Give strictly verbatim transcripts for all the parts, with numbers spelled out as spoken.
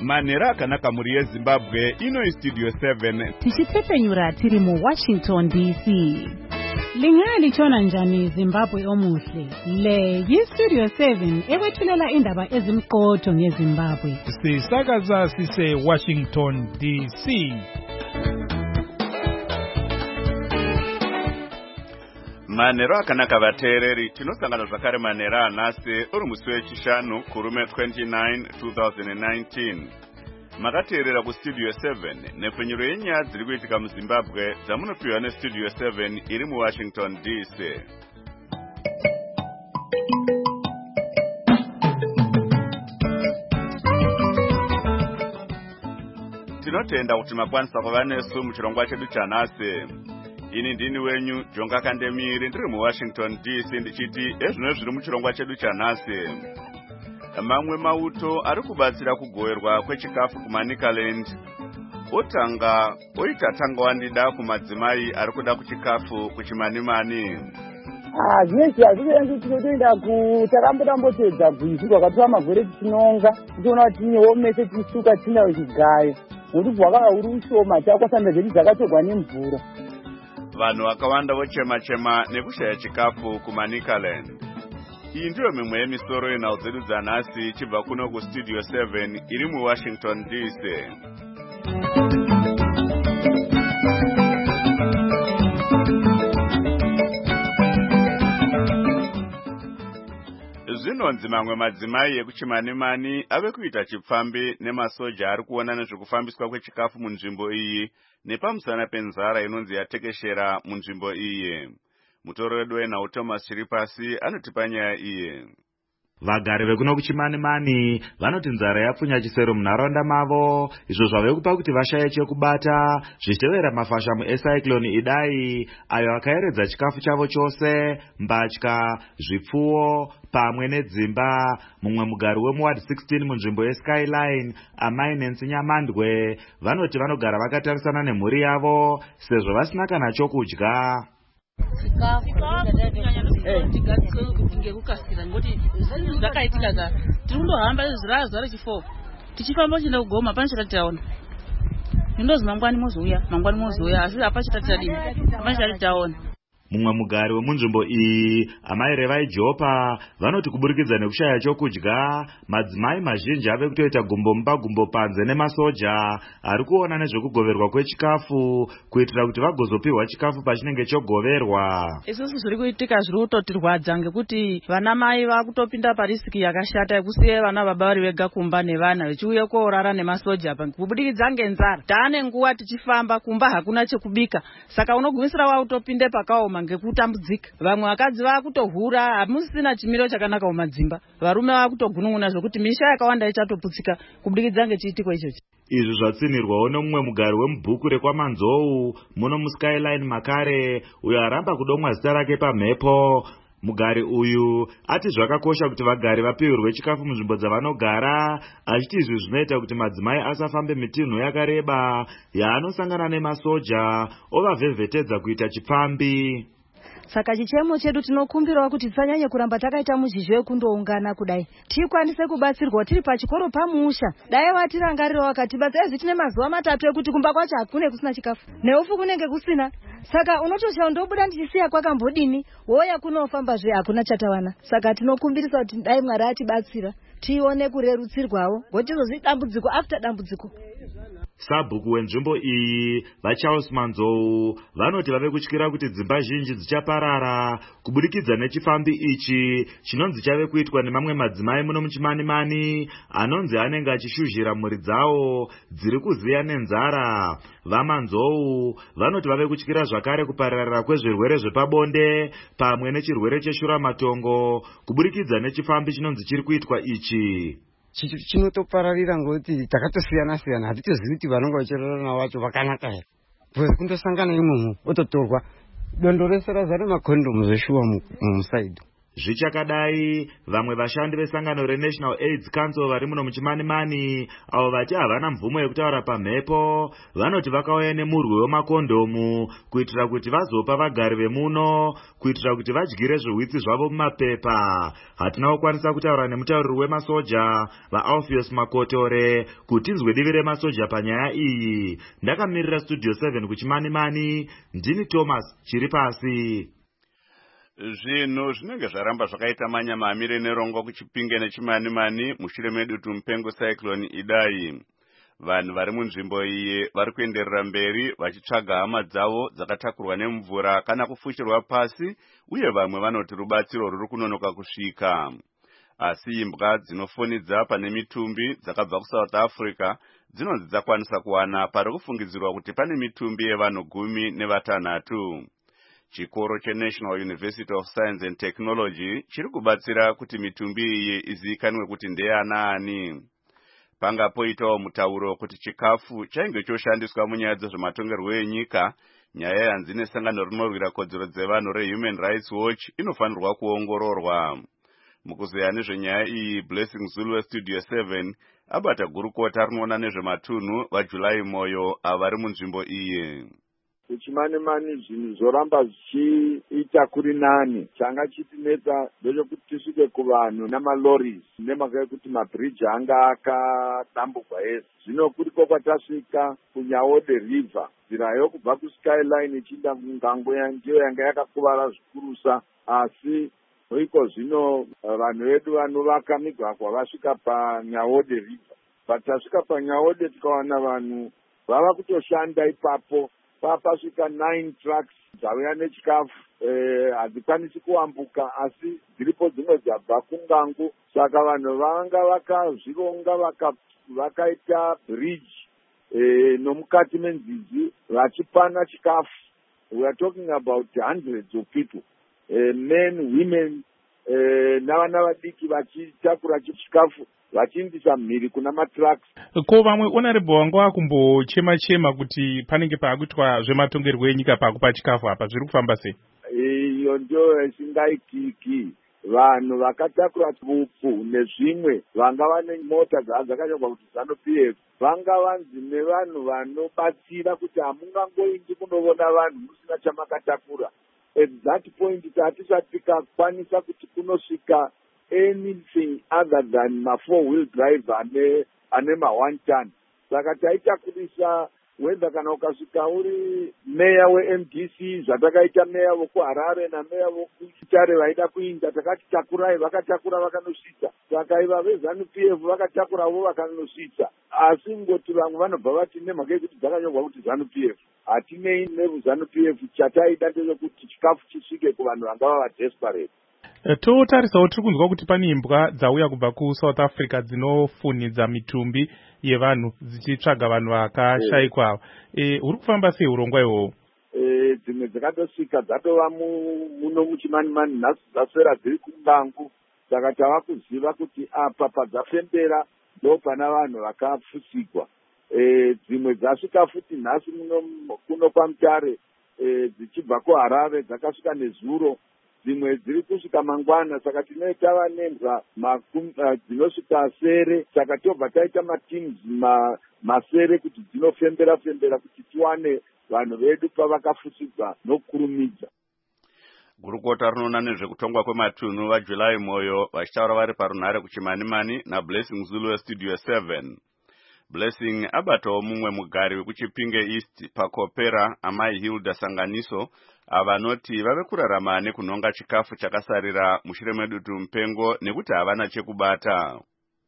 Manera akanaka muri yeZimbabwe ino Studio seven. Tichitepenyura tiri mu Washington D C. Lingali chona njani Zimbabwe omuhle. Le yi Studio seven ekwethulela indaba ezimqotho ngeZimbabwe. Sisakaza sise Washington D C. Manera akanaka vateereri tinosangana zvakare manera anase uri musi wechishanu kurume twenty-nine twenty nineteen. Makateerera ku Studio seven nepfenyuro yenyaya dziri kuitika muZimbabwe dzamunopiwa neStudio seven iri mu Washington D C. Tinotenda kuti makwanisa kuva nesu muchirongwa chedu chanhasi. Ini ndini wenyu Jonga Kandemiri ndiri mu Washington D C ndichiti ezvino zviri muchirongwa chedu chanhasi. Mamwe mauto ari kubatsira kugoverwa kwechikafu kuManicaland. Otanga oita tanga wandida kumadzimai ari kuda kuchikafu kuchimanimani. Ah, yes, azviyenzi tinotoenda kutarambo-tambotedza bvisi kwakatwa magore tichinonga. Tinoona kuti tineomese tisuka tinawo chigayo. Nokuti wakava uri ushoma chakwasanda zvedu dzakatogwa nemvura. Vanhu vakawanda vochema-chema nekushaya chikafu kuManicaland. Iyi ndiyo mimwe yemisoro yenhau dzedu dzanhasi chibva kuno kuStudio seven iri mu Washington D C. Zvinonzi mamwe madzimai ekuchimanimani ave kuita chipfambi nemasoja ari kuona nezvekufambiswa kwechikafu munzvimbo iyi nepamusana penzara inonzi yatekeshera munzvimbo iyi. Mutoro wedu wenhau Thomas Chiripasi anotipa nyaya iyi. Vagari vekuno kuchimanimani vanoti nzara yapfunya chisero munharaunda mavo, izvo zvave kupa kuti vashaye chekubata zvichitevera mafashamu ecyclone Idai ayo akaeredza chikafu chavo chose, mbatya, zvipfuwo pamwe nedzimba. Mumwe mugari wemuward sixteen munzvimbo yeSkyline, amai Nancy Nyamandwe, vanoti vanogara vakatarisana nemhuri yavo sezvo vasina kana chokudya. Ngekukasira ngoti zvakaitika ka tiri kundohamba zvirazva rechifo tichifamba chienda kugoma panochita taona ndindozi mangwani mozouya mangwani mozouya asi apachita tadini apachita taona. Mumwe mugari wemunzvimbo iyi, amai Revai Jopa, vanoti kuburikidza nekushaya chokudya, madzimai mazhinji ave kutoita gumbo mumba gumbo panze nemasoja ari kuona nezvekugoverwa kwechikafu kuitira kuti vagozopiwa chikafu pachinenge chogoverwa. Isusu zviri kuitika zviri kutotirwadza ngekuti vana mai vakutopinda parisiki yakashata yekusiya vana baba vari vega kumba nevana vechiuya koorara nemasoja kubudikidza ngenzara. Taane nguva tichifamba kumba hakuna chekubika, saka unogumisira wautopinde pakaoma ngekutambudzika. Vamwe vakadzi vakutohura, hamusina chimiro chakanaka mumadzimba. Varume vakutogunun'una zvokuti misha yakawanda ichatoputsika kubudikidza ngechiitiko ichochi. Izvi zvatsinirwawo nomumwe mugari wemubhuku rekwaManzou muno muSkyline Makare, uyo aramba kudomwa zita rake pamhepo. Mugari uyu ati zvakakosha kuti vagari vapiwirwe chikafu munzvimbo dzavanogara, achiti izvi zvinoita kuti madzimai asafambe mitinhu yakareba yaanosangana nemasoja ovavhevhetedza kuita chipfambi. Saka chichemo chedu tinokumbirawo kuti tisanyanye kuramba takaita muzhizho wekundoungana kudai. Tikwanise kubatsirwa tiri pachikoro pamusha. Dai vatirangarira vakatibatsa ezi tine mazuva matatu ekuti kumba kwacho hakune kusina chikafu. Neufu kunenge kusina. Saka unotoshawo ndobuda ndichisiya kwakambodini, woya kunofamba zve hakuna chatawana. Saka tinokumbirisa kuti dai Mwari atibatsira tione kurerutsirwawo, ngotizozvi dambudziko after dambudziko. Sabhuku wenzvimbo iyi, vaCharles Manzou, vanoti vave kutyira kuti dzimba zhinji dzichaparara kubudikidza nechifambi ichi chinonzi chave kuitwa nemamwe madzimai muno muchimanimani anonzi anenge achishuzhira mhuri dzawo dziri kuziya nenzara. VaManzou vanoti vave kutyira zvakare kupararira kwezvirwere zvepabonde pamwe nechirwere cheshuramatongo kubudikidza nechifambi chinonzi chiri kuitwa ichi. Chinotopararira ngoti takatosiyana siyana, hatitozivi kuti vanonga vachirarana vacho vakanaka here. Bwezi kundosangana imomo ototorwa dondo rese razare makondomu zveshuwa musaidhi. Zvichakadai, vamwe vashandi vesangano reNational AIDS Council vari muno muChimanimani, avo vati havana mvumo yekutaura pamhepo, vanoti vakauya nemurwi wemakondomu kuitira kuti vazopa vagari vemuno, kuitira kuti vadyire zvihwitsi zvavo mumapepa. Hatina kukwanisa kutaura nemutauriri wemasoja vaAlpheus Makotore kuti tinzwe divi remasoja panyaya iyi. Ndakamirira Studio seven kuChimanimani, ndini Thomas Chiripasi. Zvinhu zvinenge zvaramba zvakaita manyama amire nerongo kuChipinge neChimanimani mushure medutu mupengo cyclone Idai. Vanhu vari munzvimbo iyi vari kuenderera mberi vachitsvaga hama dzavo dzakatakurwa nemvura kana kufushirwa pasi, uye vamwe vanoti rubatsiro ruri kunonoka kusvika. Asi imbwa dzinofonidza pane mitumbi dzakabva kuSouth Africa dzinonzi dzakwanisa kuwana pari kufungidzirwa kuti pane mitumbi yevanhu gumi nevatanhatu. Chikoro cheNational University of Science and Technology chiri kubatsira kuti mitumbi iyi izivikanwe kuti ndeanaani. Panga poitawo mutauro kuti chikafu chainge choshandiswa munyaya dzezvematongerwo enyika, nyaya yanzi nesangano rinorwira kodzero dzevanhu reHuman Rights Watch inofanirwa kuongororwa. Mukuzeya nezvenyaya iyi, Blessing Zulu weStudio seven abata gurukota rinoona nezvematunhu vaJulai Moyo avari munzvimbo iyi. Kuchimanimani zvinhu zvoramba zvichiita kuri nani. Changa chitinetsa ndechekuti tisvike kuvanhu namalorries nemhaka yekuti mabridge anga akadambugwa ese. Zvino kuriko kwatasvika kuNyaode River, nzira yokubva kuSkyline ichienda kungango ndiyo yanga yakakuvara zvikurusa, asi iko zvino vanhu vedu vanovaka migwagwa vasvika paNyaode River. Patasvika paNyaode tikawana vanhu vava kutoshanda ipapo. Papasvika nine trucks dzauya nechikafu, hadzikwanisi kuambuka, asi dziripo dzimwe dzabva kungangu. Saka vanhu vanga vakazvironga vakaita bridge nomukati menzizi vachipana chikafu. We are talking about hundreds of people, men, women, navana vadiki vachitakura chikafu vachiindisa mhiri kuna matrucks. Ko vamwe honorable wangu akumbochema chema kuti panenge paakuitwa zvematongerwo enyika pakupa chikafu apa, zviri kufamba sei? Iyo ndio isingaitiki. Vanhu vakatakura upfu nezvimwe vanga vane mota dzakanyorwa kuti ZANU-P F vanga vanzi nevanhu vanobatsira kuti hamungangoindi kunoona vanhu musina chamakatakura. At that point tatisati tikakwanisa kuti kunosvika anything other than ma four wheel drive ane ane ma one ton. Saka taitakurisa whether kana ukasvika uri meya weM D C zvatakaita meya vokuHarare nameya vokuChitare vaida kuinda, takati takurai, vakatakura vakanosvitsa. Saka iva veZANU-P F vakatakurawo vakanosvitsa. Asi ngoti vamwe vanobva vati nemhaka yekuti dzakanyorwa kuti ZANU-P F, hatinei neZANU-P F, chataida ndechekuti chikafu chisvike kuvanhu vanga vava desperate. Totarisawo tiri kunzwa kuti pane imbwa dzauya kubva kuSouth Africa dzinofunidza mitumbi yevanhu dzichitsvaga vanhu vakashayikwa ava. E, uri kufamba sei urongwa ihwohwo? E, dzimwe dzakatosvika dzatova muno muChimanimani nhasi dzaswera dziri kungangu. Saka tava kuziva kuti apa padzafembera ndo pana vanhu vakafusigwa. E, dzimwe dzasvika futi nhasi kuno kwaMutare, e, dzichibva kuHarare dzakasvika nezuro. Dzimwe dziri kusvika mangwana. Saka tinoita vanenza dzinosvika sere. Saka tobva taita mateams ma, masere kuti dzinofembera fembera kuti tiwane vanhu vedu pavakafusigwa nokurumidza. Gurukota rinoona nezvekutongwa kwematunhu vaJulai Moyo vachitaura vari parunhare kuChimanimani naBlessing Zulu weStudio seven. Blessing abatawo mumwe mugari wekuChipinge East paKopera, amai Hilda Sanganiso, avanoti vave kurarama nekunonga chikafu chakasarira mushure medutu mupengo nekuti havana chekubata.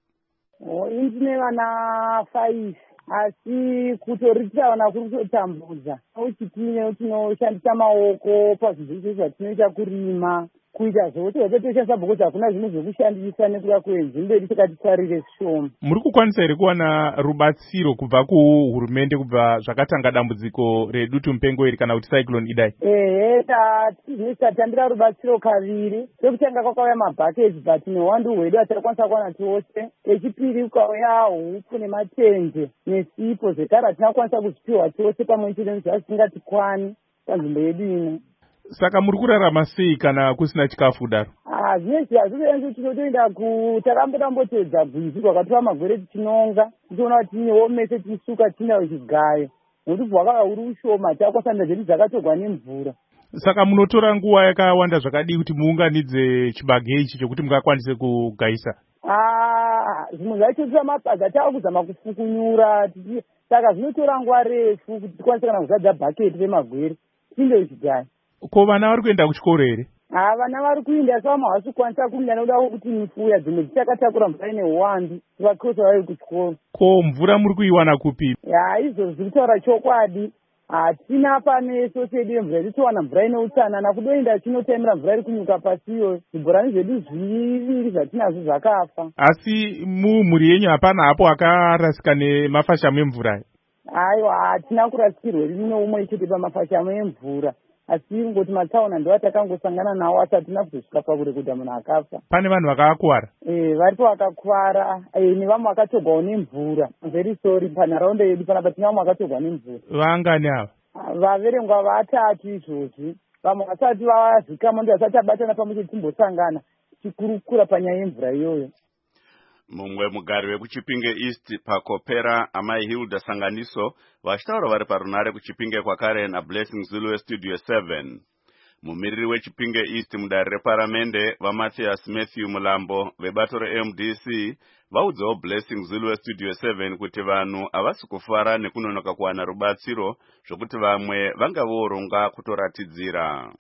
Indine vana five, asi kutoritaona kuri kutotambudza. Uchitine tinoshandisa maoko pazvizhinji zvatinoita kurima, kuita zvekuti wetotoshandisa bhokuti hakuna zvinhu zvekushandisa nekuda kwenzimbo yedu tikatitwarire shoma. Muri kukwanisa here kuwana rubatsiro kubva kuhurumende kubva zvakatanga dambudziko redutu mupengo iri kana kuti cyclone Idai? Ehe, tatambira rubatsiro kaviri. Sekutanga kwakauya mabhakeji but newandu hwedu hatakwanisa kuwana tose. Echipiri kukauya huku nematende nesipo zvekare hatinakwanisa kuzvipiwa tose pamwe chete nezvatisingatikwani panzvimbo yedu ino. Saka muri kurarama sei kana kusina chikafu daro? hazvese hazvienzi tinotoenda ku takambotambotedza bvisi rwakatora magwere tichinonga tichiona kuti tinewo mese tichisuka tinayo chigayo nokuti bwakava uri ushoma takwasanda zvedu dzakatorwa nemvura. Saka munotora nguva yakawanda zvakadii kuti muunganidze chibage ichi chokuti mungakwanise kugaisa? Zvimwe zvaitotora mapaza tava kuzama kufukunyura saka zvinotora nguva refu kuti tikwanise kana kuzadza bhaketi remagwere tinde chigayo. Ko vana vari kuenda kuchikoro here? Ha, vana vari kuenda sava havasi kukwanisa kuenda nokuda kuti mifuya dzimwe dzichakatakura mvura ine uwandu tivakosa vari kuchikoro. Ko mvura muri kuiwana kupi? Ya izvo zviri kutaura chokwadi. Hatina pane sosiyete yemvura tiritowana mvura ine utsanana kudoenda chinotaimira mvura iri kunyuka pasi iyoyo zvibhorani zvedu zviviri zvatinazvo zvakafa. Asi mumhuri yenyu hapana hapo akarasika nemafashamo emvura? Aiwa, hatina kurasikirwa rino umwe chete pamafashamo emvura. Asi ngoti matsaona ndo atakangosangana nawo asi hatina kuzosvika pakure kuti munhu akafa. Pane vanhu vakakwara? Eh, varipo vakakwara, eh nevamwe vakatogwawo nemvura. Very sorry panharaunda yedu panapa tine vamwe vakatogwa nemvura. Vangani ava? Vaverengwa vatatu izvozvi. Vamwe vasati vazvikamo ndo vasati abatana pamwe chete timbosangana tichikurukura panyaya yemvura iyoyo. Mumwe mugari wekuchipinge East pakopera amai Hilda Sanganiso vachitaura vari parunare kuchipinge kwakare naBlessing Zulu Studio seven. Mumiriri wechipinge East mudare reparamende vaMathias Matthew Mulambo vebato reM D C vaudzawo Blessing Zulu Studio seven kuti vanhu havasi kufara nekunonoka kuwana rubatsiro zvokuti vamwe vanga voronga kutoratidzira.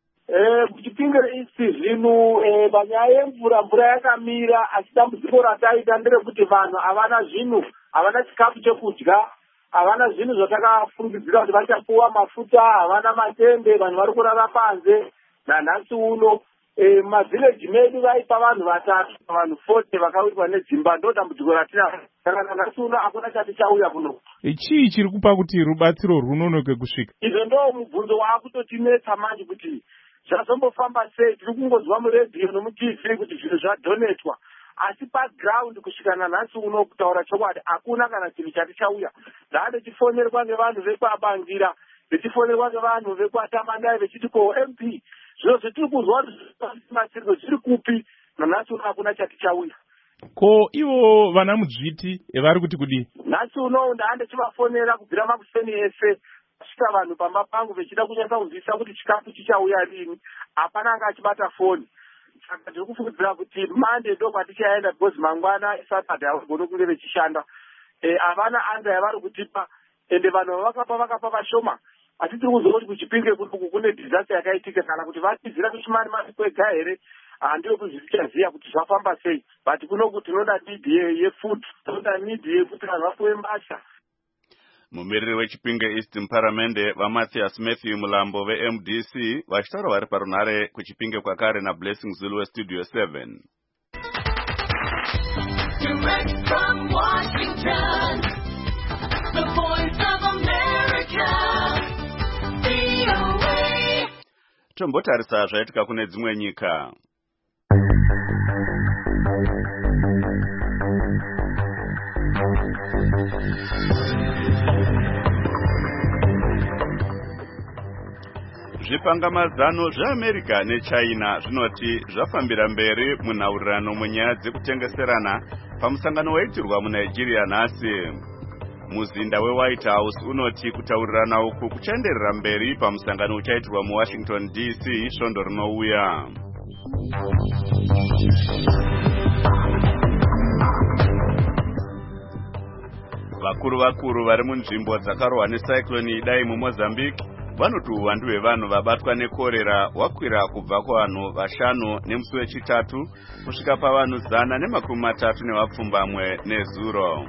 Eh, kuchipinge East zvino eh, panyaya yemvura mvura yakamira asi dambudziko rataita nderekuti vanhu havana zvinhu havana chikafu chekudya havana zvinhu zvatakafungidzira kuti vachapuwa mafuta havana matende vanhu vari kurara panze nanhasi uno eh, mavhileji medu vaipa vanhu vatatu vanhu forty vakawirwa nedzimba ndo dambudziko ratinaro saka nanhasi uno hakuna chati chauya kuno. Chii chiri kupa kuti rubatsiro runonoke kusvika? Izvo ndo mubvunzo waakutotinetsa manje kuti zvazombofamba sei. Tiri kungozwa muredhiyo nomutv kuti zvinhu zvadhonetwa asi paground kusvika nanhasi uno kutaura chokwadi hakuna kana chinhu chati chauya. Ndade tifonerwa nevanhu vekwabangira vechifonerwa nevanhu vekwatamandai vechiti ko M P zvino zvetiri kuzwa matsiriko zviri kupi nanhasi uno hakuna chati chauya. Ko ivo vana mudzviti vari kuti kudii? Nhasi uno ndande chivafonera kubvira makuseni ese svika vanhu pamba pangu vechida kunyatsa kunzwisisa kuti chikafu chichauya rini hapana anga achibata foni. Saka ndiri kufungidzira kuti mande ndo kwatichaenda because mangwana Saturday havagone kunge vechishanda. Havana anda yavari kutipa ende vanhu vavakapa vakapa vashoma asi tiri kuziva kuti kuchipinge kuti kune disaster yakaitika kana kuti vatizira kuchimani mani kwega here handiyo kuzvichaziva kuti zvafamba sei but kuno tinoda need yefood tinoda need yekuti vanhu vapuwe mbasha. Mumiriri wechipinge East muparamende vaMathias Matthew Mulambo veM D C vachitaura vari parunare kuchipinge kwakare naBlessing Zulu Studio seven. Direct from Washington, the voice of America, V O A. Tombotarisa zvaitika kune dzimwe nyika. Zvipangamazano zveAmerica neChina zvinoti zvafambira mberi munhaurirano munyaya dzekutengeserana pamusangano waitirwa muNigeria nhasi. Muzinda weWhite House unoti kutaurirana uku kuchaenderera mberi pamusangano uchaitirwa muWashington D C svondo rinouya. Vakuru vakuru vari munzvimbo dzakarohwa necyclone Idai muMozambique vanoti uwandu hwevanhu vabatwa nekorera hwakwira kubva kuvanhu vashanu nemusi wechitatu kusvika pavanhu zana nemakumi matatu nevapfumbamwe nezuro.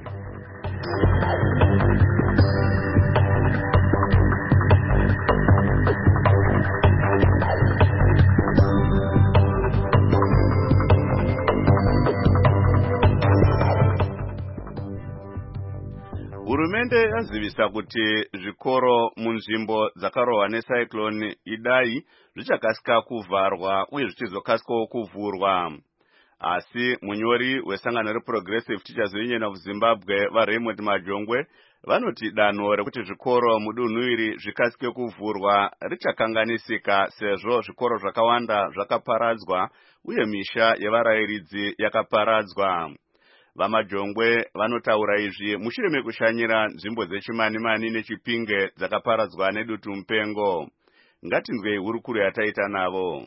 Hurumende yazivisa kuti zvikoro munzvimbo dzakarohwa necyclone Idai zvichakasika kuvharwa uye zvichizokasikawo kuvhurwa. asi munyori wesangano reProgressive Teachers Union of Zimbabwe vaRaymond Majongwe vanoti danho rekuti zvikoro mudunhu iri zvikasike kuvhurwa richakanganisika sezvo zvikoro zvakawanda zvakaparadzwa uye misha yevarayiridzi yakaparadzwa. VaMajongwe vanotaura izvi mushure mekushanyira nzvimbo dzechimani-mani neChipinge dzakaparadzwa nedutu mupengo. Ngatinzwei hurukuro yataita navo.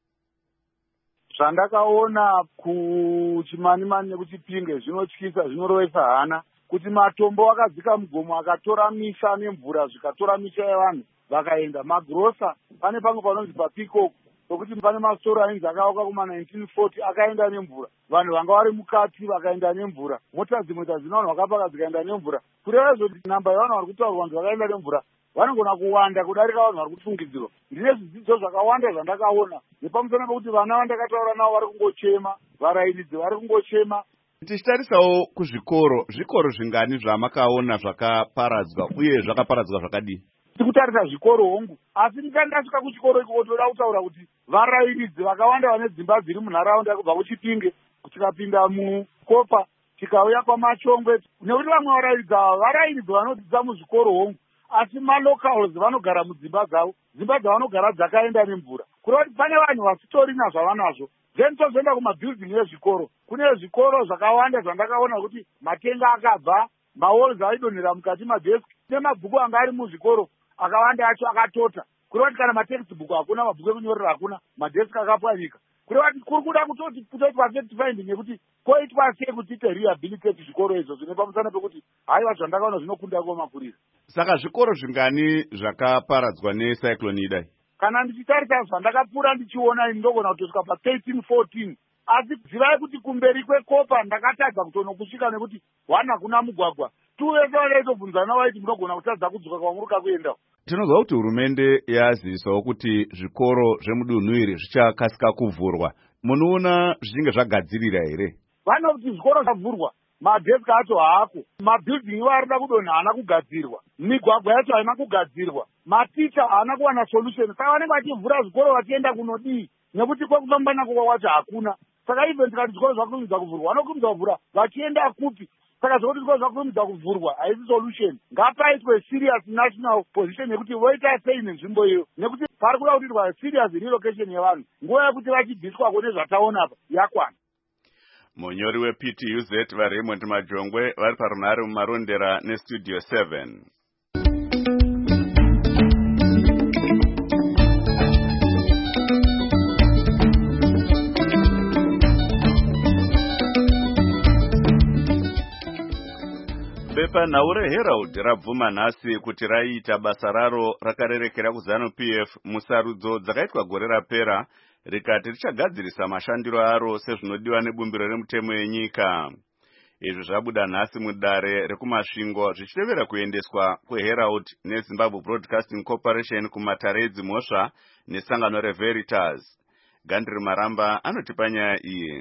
Zvandakaona kuchimani-mani nekuChipinge zvinotyisa, zvinorovesa hana kuti matombo akadzika mugomo akatora misha nemvura zvikatora misha yevanhu vakaenda. Magrosa pane pamwe panonzi paPeacock pokuti pane masoro ainzi akauka kuma nineteen forty akaenda nemvura, vanhu vanga vari mukati vakaenda nemvura, mota dzimwe dzazvinovanhu vakapaka dzikaenda nemvura. Kureva zvoti namba yevanhu vari kutaurwa vanhu vakaenda nemvura vanogona kuwanda kudarika vanhu vari kufungidzirwa. Ndine zvidzidzo zvakawanda zvandakaona nepamusana pekuti vana vandakataura navo vari kungochema, varayiridzi vari kungochema. Tichitarisawo kuzvikoro, zvikoro zvingani zvamakaona zvakaparadzwa uye zvakaparadzwa zvakadii? Tikutarisa zvikoro hongu, asi ndikandasvika kuchikoro ikoko toda kutaura kuti varayiridzi vakawanda vane dzimba dziri munharaunda kubva kuChipinge tikapinda muKopa tikauya kwaMachongwe, nekuti vamwe varayiridzi ava varayiridzi vanodzidza muzvikoro hongu, asi malocals vanogara mudzimba dzavo, dzimba dzavanogara dzakaenda nemvura. Kureva kuti pane vanhu vasitorina zvavanazvo. Then tozoenda kumabhildingi ezvikoro, kune zvikoro zvakawanda zvandakaona kuti matenga akabva, mawalls aidonhera mukati madheski nemabhuku anga ari muzvikoro akawanda acho akatota. Kureva kuti kana matextbook hakuna, mabhuku ekunyorera hakuna, madheski akapwanyika. Kureva kuti kuri kuda kutoti kutoitwa fact finding yekuti koitwa sei kuti rehabilitate zvikoro izvo zvine pamusana pekuti haiwa zvandakaona zvinokunda kwemapurisa. Saka zvikoro zvingani zvakaparadzwa necyclone idai? Kana ndichitarisa zvandakapfuura ndichiona ini ndogona kutosvika pa13 fourteen, asi zivai kuti kumberi kweKopa ndakatadza kutono kusvika nekuti one hakuna mugwagwa, two vese vanaitobvunzana vaiti munogona kutadza kudzoka kwamuruka kuenda. Tinozwa kuti hurumende yazivisawo kuti zvikoro zvemudunhu iri zvichakasika kuvhurwa. Munoona zvichinge zvagadzirira here? Vanokuti zvikoro zvavhurwa, madheski acho haako, mabhildingi varida kudonha haana kugadzirwa, migwagwa yacho haina kugadzirwa, maticha haana kuwana solution. Saka vanenge vachivhura zvikoro vachienda kunodii, nekuti kwekufamba nako kwacho hakuna. Saka even tikati zvikoro zvakurumidza kuvhurwa, vanokurumidza kuvhura vachienda kupi? Saka zvokuti zvikoro zvakurumidza kuvhurwa haisi solution. Ngapaitwe serious national position yekuti voita sei nenzvimbo iyo, nekuti pari kuda kuitirwa serious relocation yevanhu. Nguva yekuti vachibviswako nezvataona apa yakwana. Munyori weP T U Z vaRaymond Majongwe vari parunhare mumarondera neStudio seven. Bepanhau reHerald rabvuma nhasi kuti raiita basa raro rakarerekera kuZanu-P F musarudzo dzakaitwa gore rapera, rikati richagadzirisa mashandiro aro sezvinodiwa nebumbiro remutemo yenyika. Izvi zvabuda nhasi mudare rekumasvingo zvichitevera kuendeswa kweHerald neZimbabwe Broadcasting Corporation kumatare edzimhosva nesangano reVeritas. Gandri Maramba anotipa nyaya iyi.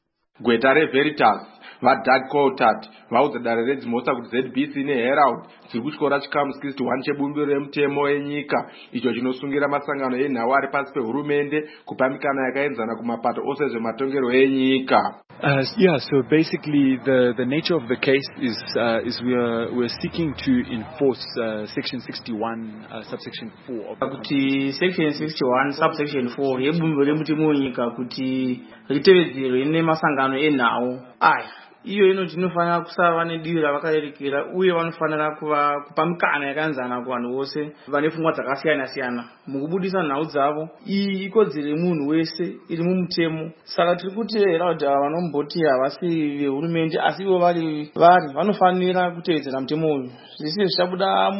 Gweta reVeritas vaDoug Coulthard vaudza dare redzimhosva kuti Z B C neHerald dziri kutyora chikamu sixty-one chebumbiro remutemo yenyika, icho chinosungira masangano enhau ari pasi pehurumende kupa mikana yakaenzana kumapato ose ezvematongero enyika. Uh, yeah, so basically the, the nature of the case is uh, is we are we're seeking to enforce uh, section sixty-one uh, subsection four. Kuti section sixty-one subsection four yebumbiro remutemo yenyika kuti ritevedzerwe nemasangano enhau. Aya iyo ino tinofanira kusava nedivi ravakarerekera uye vanofanira kuva kupa mikana yakaenzana kuvanhu vose vane pfungwa dzakasiyana siyana mukubudisa nhau dzavo. Iyi ikodzero yemunhu wese iri mumutemo. Saka tiri kuti Herald vanomboti havasi vehurumende asi ivo vari vari vanofanira kutevedzera mutemo uyu. Zvese zvichabuda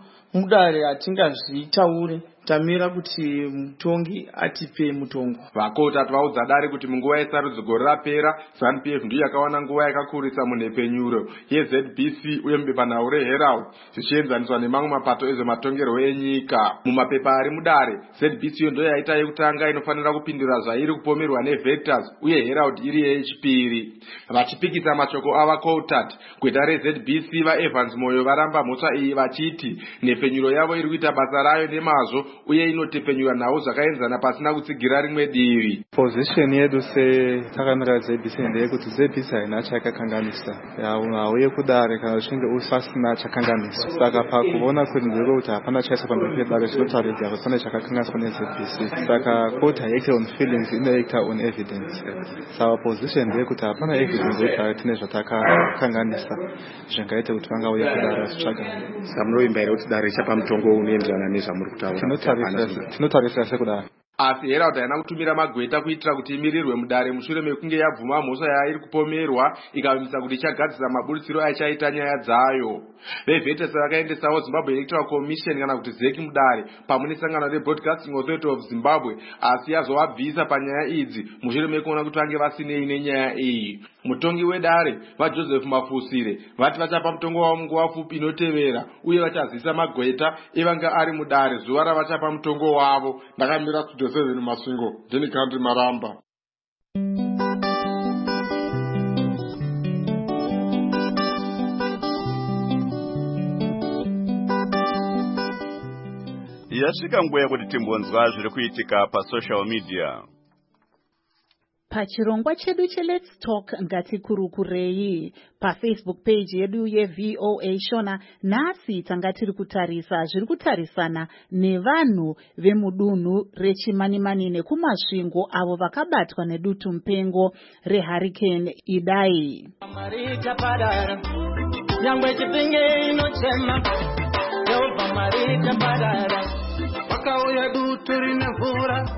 mudare hatingazvitaure, tamira kuti mutongi atipe mutongo. VaCoulthard vaudza dare kuti munguva yesarudzo gore rapera Zanu-P F ndiyo yakawana nguva yakakurisa munhepenyuro yeZ B C uye mubepanhau reHerald zvichienzaniswa nemamwe mapato ezvematongero enyika. Mumapepa ari mudare Z B C yo ndiyo yaita yekutanga inofanira kupindura zvairi kupomerwa neVeritas uye Herald iri yechipiri. Vachipikisa mashoko avaCoulthard, gweta reZ B C vaEvans Moyo varamba mhosva iyi vachiti nhepenyuro yavo iri kuita basa rayo nemazvo uye inotepenyura nhau zvakaenzana pasina kutsigira rimwe divi. Position yedu setakamira Z B C ndeyekuti Z B C haina chakakanganisa, hauye kudare kana uchinge usasina chakanganiswa. Saka pakuona kwedu ndeyekuti hapana chaiswa pamberi pedare zvinotaridza kuti pane chakakanganiswa ne Z B C. Saka court haiacted on feelings, inoacta on evidence. So our position ndeyekuti hapana evidence yekuti tine zvatakakanganisa zvingaita kuti vangauya kudare vachitsvaga. Saka munovimba here kuti dare richapa mutongo unoenderana nezvamuri kutaura? Tinotarisira sekudaro. Asi Herald haina kutumira magweta kuitira kuti imirirwe mudare mushure mekunge yabvuma mhosva yairi kupomerwa ikavimisa kuti ichagadzira maburitsiro aichaita nyaya dzayo. Vevhetesa vakaendesawo Zimbabwe Electoral Commission kana kuti zeki mudare pamwe nesangano reBroadcasting Authority of Zimbabwe, asi yazovabvisa panyaya idzi mushure mekuona kuti vange vasinei nenyaya iyi. Mutongi wedare vaJoseph Mafusire vati vachapa mutongo wavo munguva pfupi inotevera uye vachazisa magweta evanga ari mudare zuva ravachapa mutongo wavo. Ndakamira Studio seven Masingo, ndini Country Maramba. Yasvika nguva yekuti timbonzwa zviri kuitika pasocial media. Pachirongwa chedu che Let's Talk ngatikurukurei paFacebook page yedu ye V O A Shona. Nasi tanga tiri kutarisa zviri kutarisana nevanhu vemudunhu reChimanimani nekumasvingo avo vakabatwa nedutu mupengo reHurricane Idai. Marita padara nyangwe chipinge inochema Yehova marita padara wakauya dutu rine mvura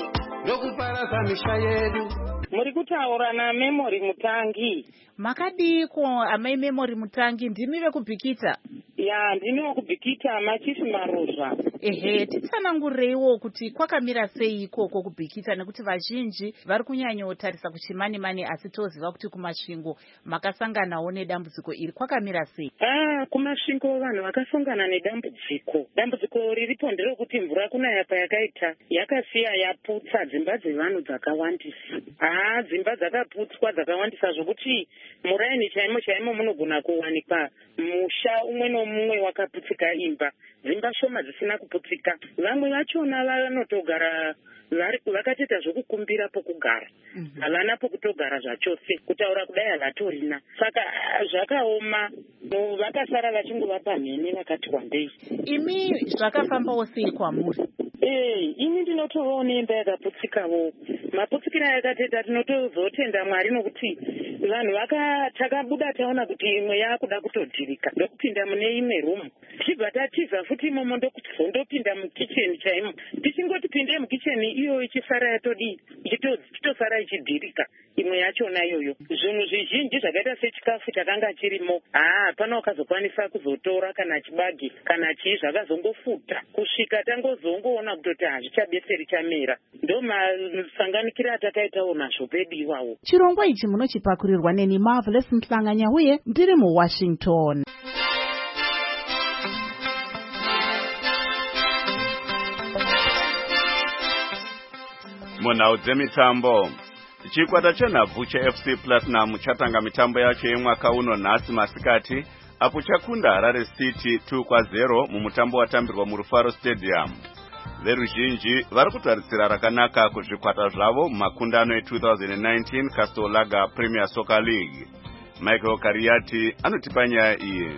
ndokuparasa misha yedu. Muri kutaura na Memory Mutangi. Makadiko amai Memory Mutangi, ndimi vekubhikita? Ya, ndimi vekubhikita Machisi Marozva. Ehe, titsanangureiwo kuti kwakamira sei ikoko kubhikita, nekuti vazhinji vari kunyanyotarisa kuChimanimani asi toziva kuti kumasvingo makasanganawo nedambudziko iri, kwakamira sei? Ah, kumasvingo vanhu vakasangana nedambudziko. Dambudziko riripo nderekuti mvura kunaya payakaita yakasiya yaputsa dzimba dzevanhu dzakawandisa. Ah, dzimba dzakaputswa dzakawandisa zvokuti muraini chaimo chaimo munogona kuwanikwa musha umwe nomumwe wakaputsika imba, dzimba shoma dzisina kuputsika. Vamwe vachona vanotogara vakatoita zvokukumbira pokugara, havana pokutogara zvachose, kutaura kudai havatorina. Saka zvakaoma, vakasara vachingova pamhene vakati wandei. Imi zvakafambawo sei kwamuri? Eh, ini ndinotovawo neimba yakaputsikawo. Maputsikira yakateta tinotozotenda Mwari nokuti vanhu vakatakabuda taona kuti imwe yakuda kutodhirika ndokupinda mune imwe room. Chibva tatiza futi imomo ndokuzondopinda mukicheni chaimo. Tichingoti pinde mukicheni iyo ichifara yatodi ichitosara ichidhirika imwe yachona iyoyo. Zvinhu zvizhinji zvakaita sechikafu chakanga chirimo, ah, pana wakazokwanisa kuzotora kana chibagi kana chii zvakazongofuta kusvika tangozongoona kutoti hazvichabetseri chamera. Ndo masanganikira atakaitawo nazvo pedu iwawo. Chirongwa ichi munochipakurirwa neni Marvelous Mhlanganya uye ndiri muWashington. Munhau dzemitambo. Chikwata chenhabvu cheF C Platinum chatanga mitambo yacho yemwaka uno nhasi masikati apo chakunda Harare City two kwa zero mumutambo watambirwa muRufaro Stadium. Veruzhinji vari kutarisira rakanaka kuzvikwata zvavo mumakundano e-twenty nineteen Castle Lager Premier Soccer League. Michael Kariati anotipa nyaya iyi.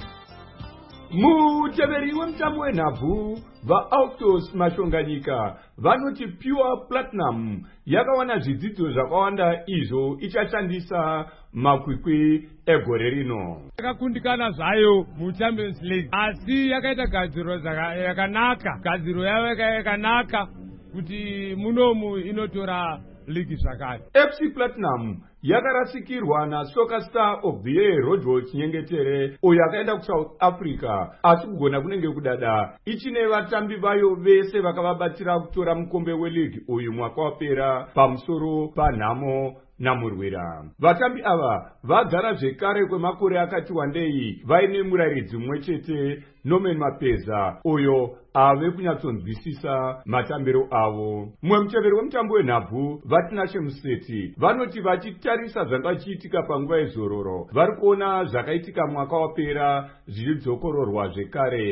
Muteveri wemutambo wenhabvu vaAutos Mashonganyika vanoti Pure Platinum yakawana zvidzidzo zvakawanda izvo ichashandisa makwikwi egore rino. Yakakundikana zvayo muChampions League asi yakaita gadziro yakanaka, gadziro yavo yakanaka kuti munomu inotora ligi zvakare. F C Platinum yakarasikirwa naSoccer Star of the Year Rodrigo Chinyengetere uyo akaenda kuSouth Africa asi kugona kunenge kudada ichine vatambi vayo vese vakavabatsira kutora mukombe weligi uyu mwaka wapera pamusoro panhamo namurwira. Vatambi ava vagara zvekare kwemakore akati wandei vaine murayiridzi mumwe chete Norman Mapeza uyo ave kunyatsonzwisisa matambiro avo. Mumwe muteveri wemutambo wenhabvu Vatinashe Museti vanoti vachitarisa zvanga chiitika panguva yezororo vari kuona zvakaitika mwaka wapera zvichidzokororwa zvekare.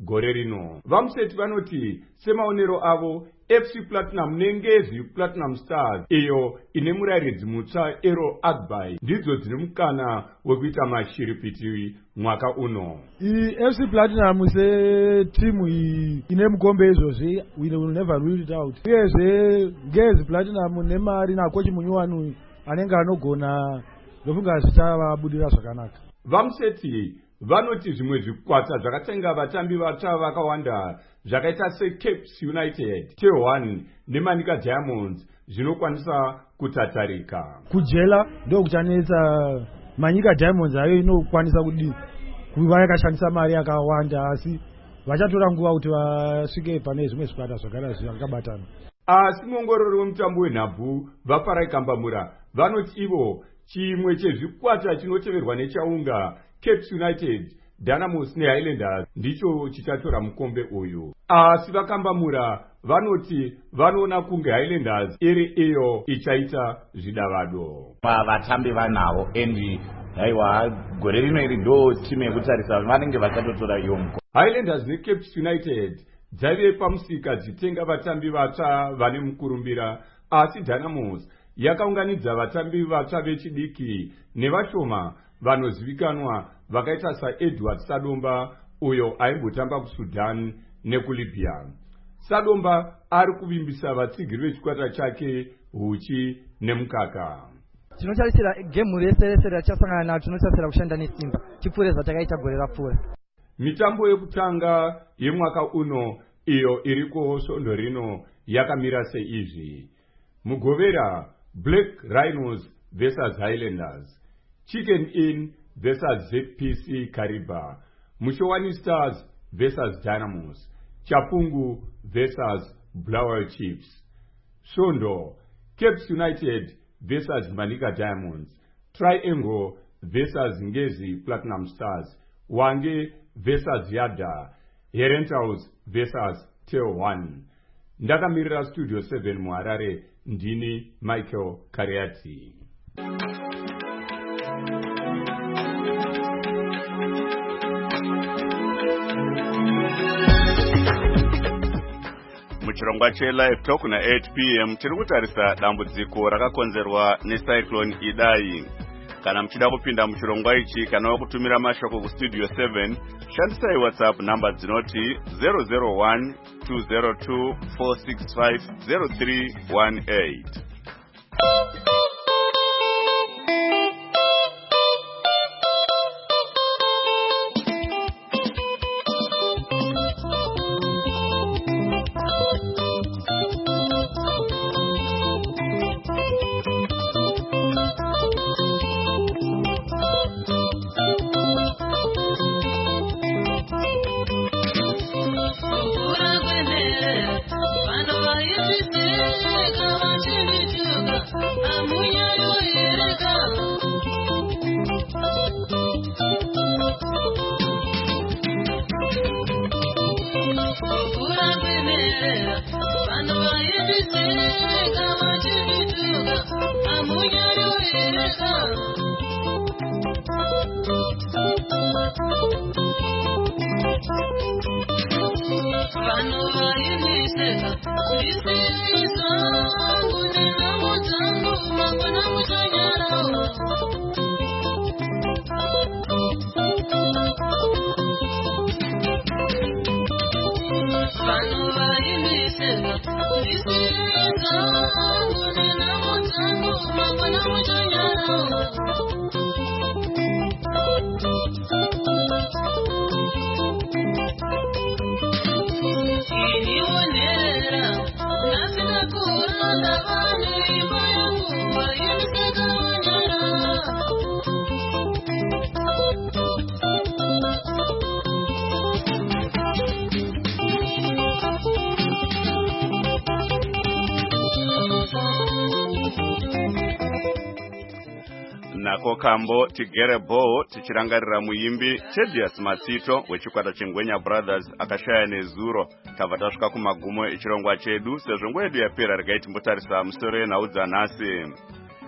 gore rino. Vamuseti vanoti semaonero avo F C Platinum nengezi Platinum Stars iyo ine murairidzi mutsva Ero Agbai ndidzo dzine mukana wekuita mashiripiti mwaka uno. F C Platinum se timu ine mukombe izvozvi we will never rule it out. Uyezve ngezi Platinum nemari nakochi munyuwani anenge anogona ndofunga zvichavabudira zvakanaka. Vamuseti vanoti zvimwe zvikwata zvakatenga vatambi vatsva vakawanda zvakaita seCapes United, T one neManyika Diamonds zvinokwanisa kutatarika. Kujela ndo kuchanetsa Manyika Diamonds ayo inokwanisa kudi kuva yakashandisa mari yakawanda asi vachatora nguva kuti vasvike pane zvimwe zvikwata zvakara zvakabatana. Asi muongorori wemutambo wenhabvu vaFarai Kambamura vanoti ivo chimwe chezvikwata chinoteverwa nechaunga Capes United, Dynamos neHighlanders ndicho chichatora mukombe uyu. Asi vaKambamura vanoti vanoona kunge Highlanders iri iyo ichaita zvidavado. Vatambi vanavo endi haiwa gore rino iri ndo timu yekutarisa vanenge vachatotora iyo mukombe. Highlanders neCapes United dzaive pamusika dzitenga vatambi vatsva vane mukurumbira, asi Dynamos yakaunganidza vatambi vatsva vechidiki nevashoma vanozivikanwa vakaita saEdward Sadomba uyo aimbotamba kuSudan nekuLibya. Sadomba ari kuvimbisa vatsigiri vechikwata chake huchi nemukaka. Tinotarisira game rese rese rachasangana nacho, tinotarisira kushanda nesimba tipfuure zvatakaita gore rapfuura. Mitambo yekutanga yemwaka uno iyo iriko svondo rino yakamira seizvi: Mugovera Black Rhinos versus Highlanders, Chicken Inn versus Z P C Kariba, Mushowani Stars versus Dynamos, Chapungu versus Blower Chiefs. Shondo, Capes United versus Manyika Diamonds, Triangle versus Ngezi Platinum Stars, Wange versus Yada, Herentals versus T one. Ndakamirira Studio seven muHarare, ndini Michael Kariati. Muchirongwa cheLive Talk na eight p m tiri kutarisa dambudziko rakakonzerwa necyclone Idai. Kana mchida kupinda muchirongwa ichi kana wakutumira mashoko ku Studio seven, shandisai WhatsApp namba dzinoti zero zero one two zero two four six five zero three one eight. Nako kambo tigere bo tichirangarira muimbi Chedias Matsito wechikwata chingwenya Brothers akashaya nezuro. Tava tasvika kumagumo echirongwa chedu sezvo nguva yedu yapera regai timbotarisa musoro yenhau dzanhasi.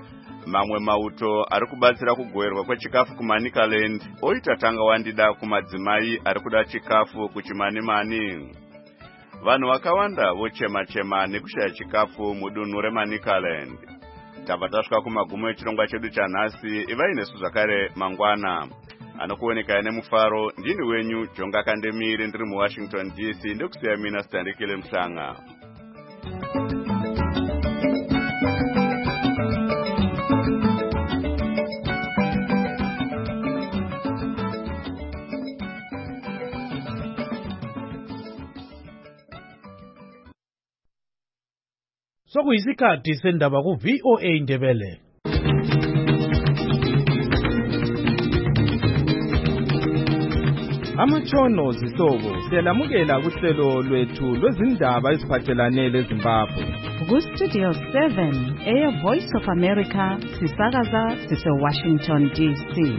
mamwe mauto ari kubatsira kugoverwa kwechikafu kuManicaland oita tanga wandida kumadzimai ari kuda chikafu kuchimanimani. Vanhu vakawanda vochema-chema nekushaya chikafu mudunhu reManicaland. Tabva tasvika kumagumo echirongwa chedu chanhasi. Ivai nesu zvakare mangwana. Anokuoneka nemufaro ndini wenyu Jonga Kandemire ndiri muWashington D C ndikusiya mina Standekile Mhlanga. Sokuyisikhathi sendaba ku V O A Ndebele. Amatshono zihlobo siyalamukela kuhlelo lwethu lwezindaba eziphathelane leZimbabwe. Ku Studio seven, Air Voice of America, sisakaza sise Washington D C.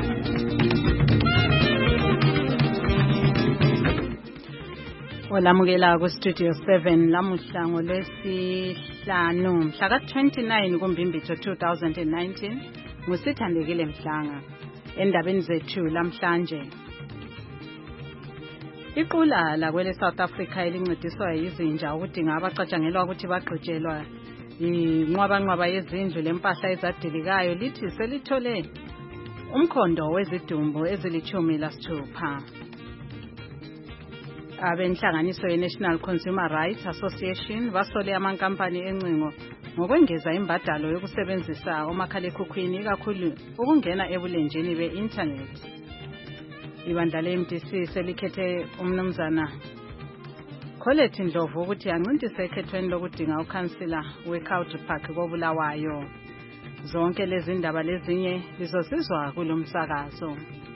Olamukela ku Studio seven lamuhla ngolwesihlanu mhla ka twenty-nine kuMbimbithi two thousand nineteen ngusithandekile Mhlanga. Endabeni zethu lamhlanje, iqula lakwele South Africa elincediswa yizinja ukudinga abacatshangelwa ukuthi bagqitshelwa inqwabanqwaba yezindlu lempahla ezadilikayo lithi selithole umkhondo wezidumbu ezilithumi lasithupha. Abenhlanganiso ye-National Consumer Rights Association basole amankampani encingo ngokwengeza imbadalo yokusebenzisa omakhalekhukhwini kakhulu ukungena ebulenjini be-internet. Ibandla le-M D C selikhethe umnumzana Colette Ndlovu ukuthi ancintise ekhethweni lokudinga ukhansila we-Country Park koBulawayo. Zonke lezi ndaba lezinye lizosizwa kulomsakazo.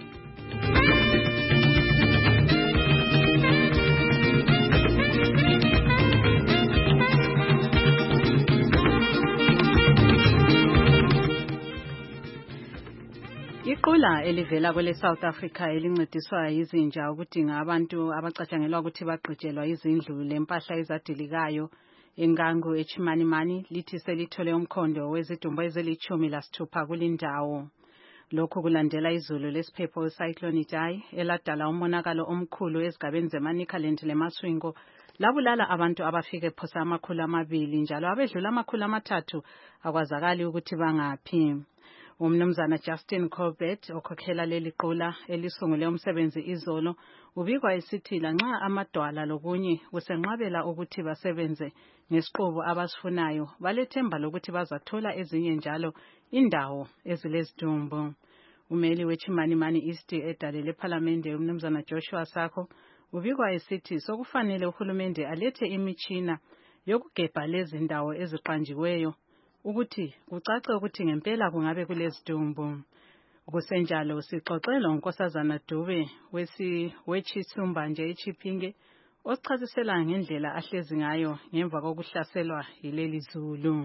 Iqula elivela kwele South Africa elincediswa yizinja ukudinga abantu abacatshangelwa ukuthi bagqitshelwa izindlu lempahla ezadilikayo engangu eChimanimani lithi selithole umkhondo wezidumbu ezilithumi lasithupha kulindawo. Lokhu kulandela izulu lesiphepho Cyclone Idai eladala umonakalo omkhulu ezigabeni zeManicaland leMaswingo labulala abantu abafike phosa amakhulu amabili njalo abedlula amakhulu amathathu akwazakali ukuthi bangaphi. Umnumzana Justin Corbett okhokhela leli qula elisungule umsebenzi izolo ubikwa esithi lanxa amadwala lokunye kusenqabela ukuthi basebenze ngesiqubu abasifunayo balethemba lokuthi bazathola ezinye njalo indawo ezilezidumbu. Umeli weChimanimani East edale leParliament umnumzana Joshua Sako ubikwa esithi sokufanele uhulumende alethe imitshina yokugebha lezi ndawo eziqanjiweyo ukuthi kucace ukuthi ngempela kungabe kulezidumbu. Kusenjalo sixoxela uNkosazana Dube wesi weChisumba nje eChipinge ochazisela ngendlela ahlezi ngayo ngemva kokuhlaselwa yileli zulu.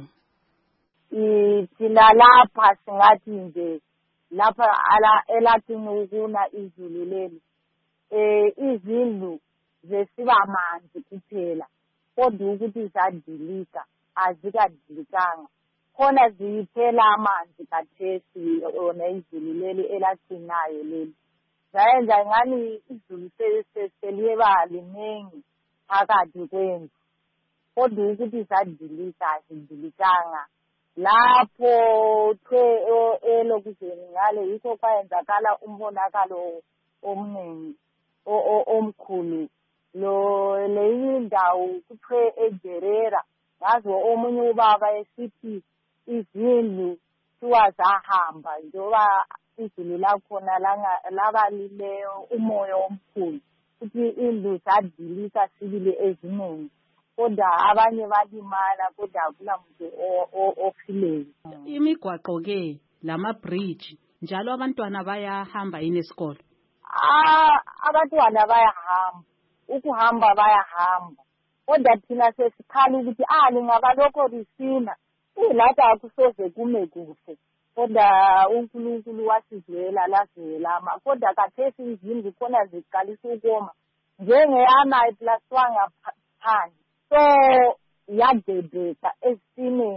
Thina lapha singathi nje lapha ala elathini ukuna izulu leli eh izindlu zesiba amanzi kuphela kodwa ukuthi zadilika azikadilikanga khona ziphela amanzi kathesi ona izulu leli elathinayo leli zayenza ngani izulu seliyeba liningi phakathi kwendlu kodwa ukuthi zadilika azidilikanga lapho thwe elokuzeni ngale yikho kwayenzakala umbonakalo omningi omkhulu lo leyindawo kuthiwe ejerera ngazo omunye ubaba esithi izindlu siwazahamba njoba izulu lakhona labalileyo umoya omkhulu ukuthi indlu zadilika sibili eziningi kodwa abanye balimala kodwa akula muntu ophileyo. Imigwaqo ke lama bridge njalo abantwana bayahamba yini esikolo? Ah, abantwana bayahamba ukuhamba bayahamba kodwa thina sesikhala ukuthi ah lingaba lokho risina ilathi akusoze kume kuhle kodwa uNkulunkulu wasizwela lazwela kodwa kathesi izindlu khona ziqalisa ukoma njengeyama iplaswanga phandle so yadedeka esineni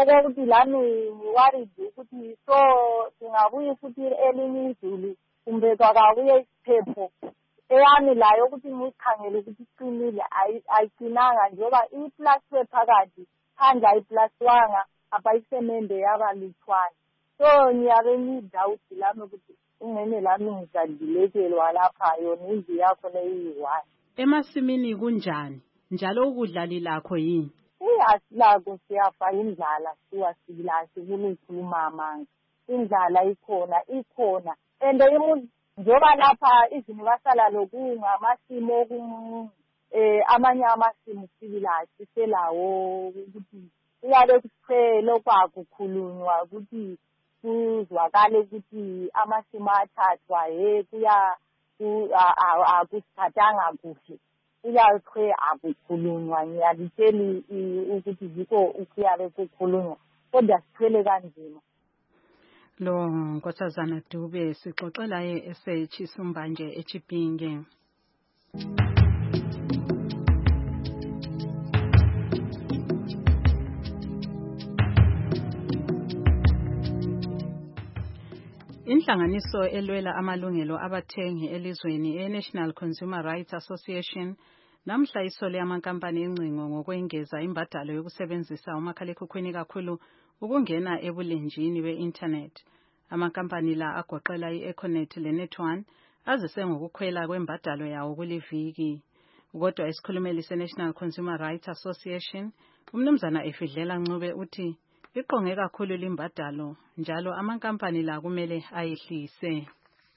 okokuthi lami ngiworried ukuthi so singabuye futhi elinye izulu kumbe kwakabuye isiphepho eyami layo ukuthi ngiyikhangele ukuthi iqinile ayiqinanga njengoba iplastwe phakathi phandle ayiplastwanga apha isemende yaba luthwana so ngiyabe ngidoubt lami ukuthi ingene lami ngizadilekelwa lapha yona indlu yakho leyi-one. Emasimini kunjani njalo ukudla lakho yini? Asilakho siyafa indlala siwa sibila sikulukhuluma amanga indlala ikhona ikhona and njengoba lapha izinto basala lokungamasimo eh amanye amasimo sibila siselawo ukuthi uyabe kusiphelo kwakukhulunywa ukuthi kuzwakale ukuthi amasimo athathwa he kuya akusiphathanga kuhle uyakhe akukhulunywa ngiyalitsheli ukuthi yikho ukuyabe kukhulunywa kodwa sithwele kanzima. Lo Nkosazana Dube sixoxela ye esechisumba nje eChipinge. Inhlanganiso elwela amalungelo abathengi elizweni e-National Consumer Rights Association namhla isole amankampani encingo ngokwengeza imbadalo yokusebenzisa umakhalekhukhwini kakhulu ukungena ebulenjini be-internet. Amankampani la agoqela i-Econet le-Net1 azise ngokukhwela kwembadalo yawo kuliviki. Kodwa isikhulumeli se-National Consumer Rights Association umnumzana Efidlela Ncube uthi iqonge kakhulu limbadalo njalo amankampani la kumele ayehlise.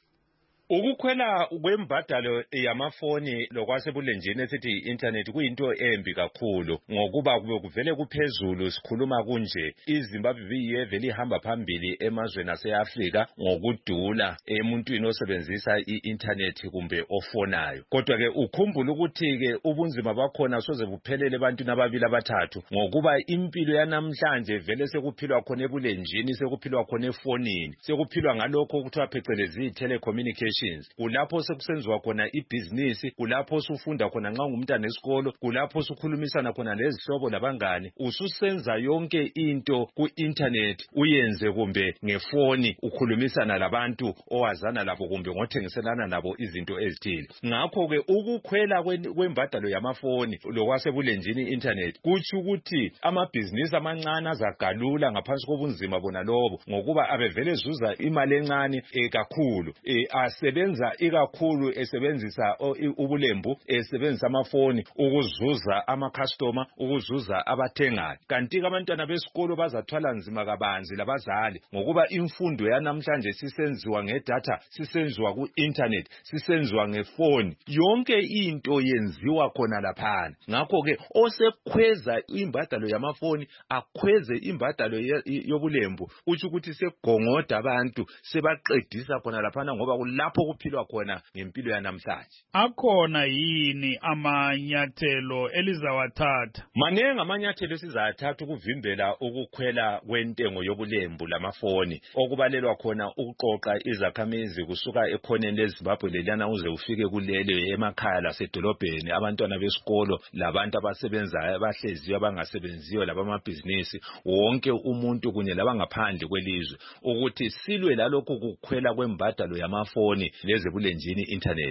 Ukukhwela kwembadalo yamafoni lokwasebulenjini esithi internet kuyinto embi kakhulu ngokuba kube kuvele kuphezulu sikhuluma kunje iZimbabwe iyevele ihamba phambili emazweni aseAfrika ngokudula emuntwini osebenzisa i-internet kumbe ofonayo. Kodwa ke ukhumbula ukuthi ke ubunzima bakhona soze buphelele ebantwini ababili abathathu ngokuba impilo yanamhlanje vele sekuphilwa khona ebulenjini sekuphilwa khona efonini sekuphilwa ngalokho okuthiwa phecelezi telecommunication. Kulapho sekusenziwa khona ibhizinisi, kulapho sufunda khona nxa ngumntana esikolo, kulapho sukhulumisana khona lezihlobo labangane, ususenza yonke into ku-internet uyenze kumbe ngefoni ukhulumisana labantu owazana labo kumbe ngothengiselana nabo izinto ezithile. Ngakho ke ukukhwela kwembadalo yamafoni lokwasebulenjini internet kutsho ukuthi amabhizinisi amancane azagalula ngaphansi kobunzima bona lobo ngokuba abevele zuza imali encane kakhulu ase sebenza ikakhulu esebenzisa ubulembu esebenzisa amafoni ukuzuza ama-customer ukuzuza abathengayo. Kanti abantwana besikolo bazathwala nzima kabanzi labazali ngokuba imfundo yanamhlanje sisenziwa ngedata sisenziwa ku-internet sisenziwa ngefoni yonke into yenziwa khona laphana. Ngakho ke osekhweza imbadalo yamafoni akhweze imbadalo yobulembu uthi ukuthi segongoda abantu sebaqedisa khona laphana ngoba kulapho kuphilwa khona ngempilo yanamhlanje. Akhona yini amanyathelo elizawathatha? Manengi amanyathelo esizathatha ukuvimbela ukukhwela kwentengo yobulembu lamafoni okubalelwa khona ukuqoqa izakhamizi kusuka ekhoneni leZimbabwe lelana uze ufike kulele emakhaya lasedolobheni abantwana besikolo labantu abasebenzayo abahleziyo abangasebenziyo labamabhizinisi wonke umuntu kunye labangaphandle kwelizwe ukuthi silwe lalokho kukhwela kwembadalo yamafoni lezebulenjini internet.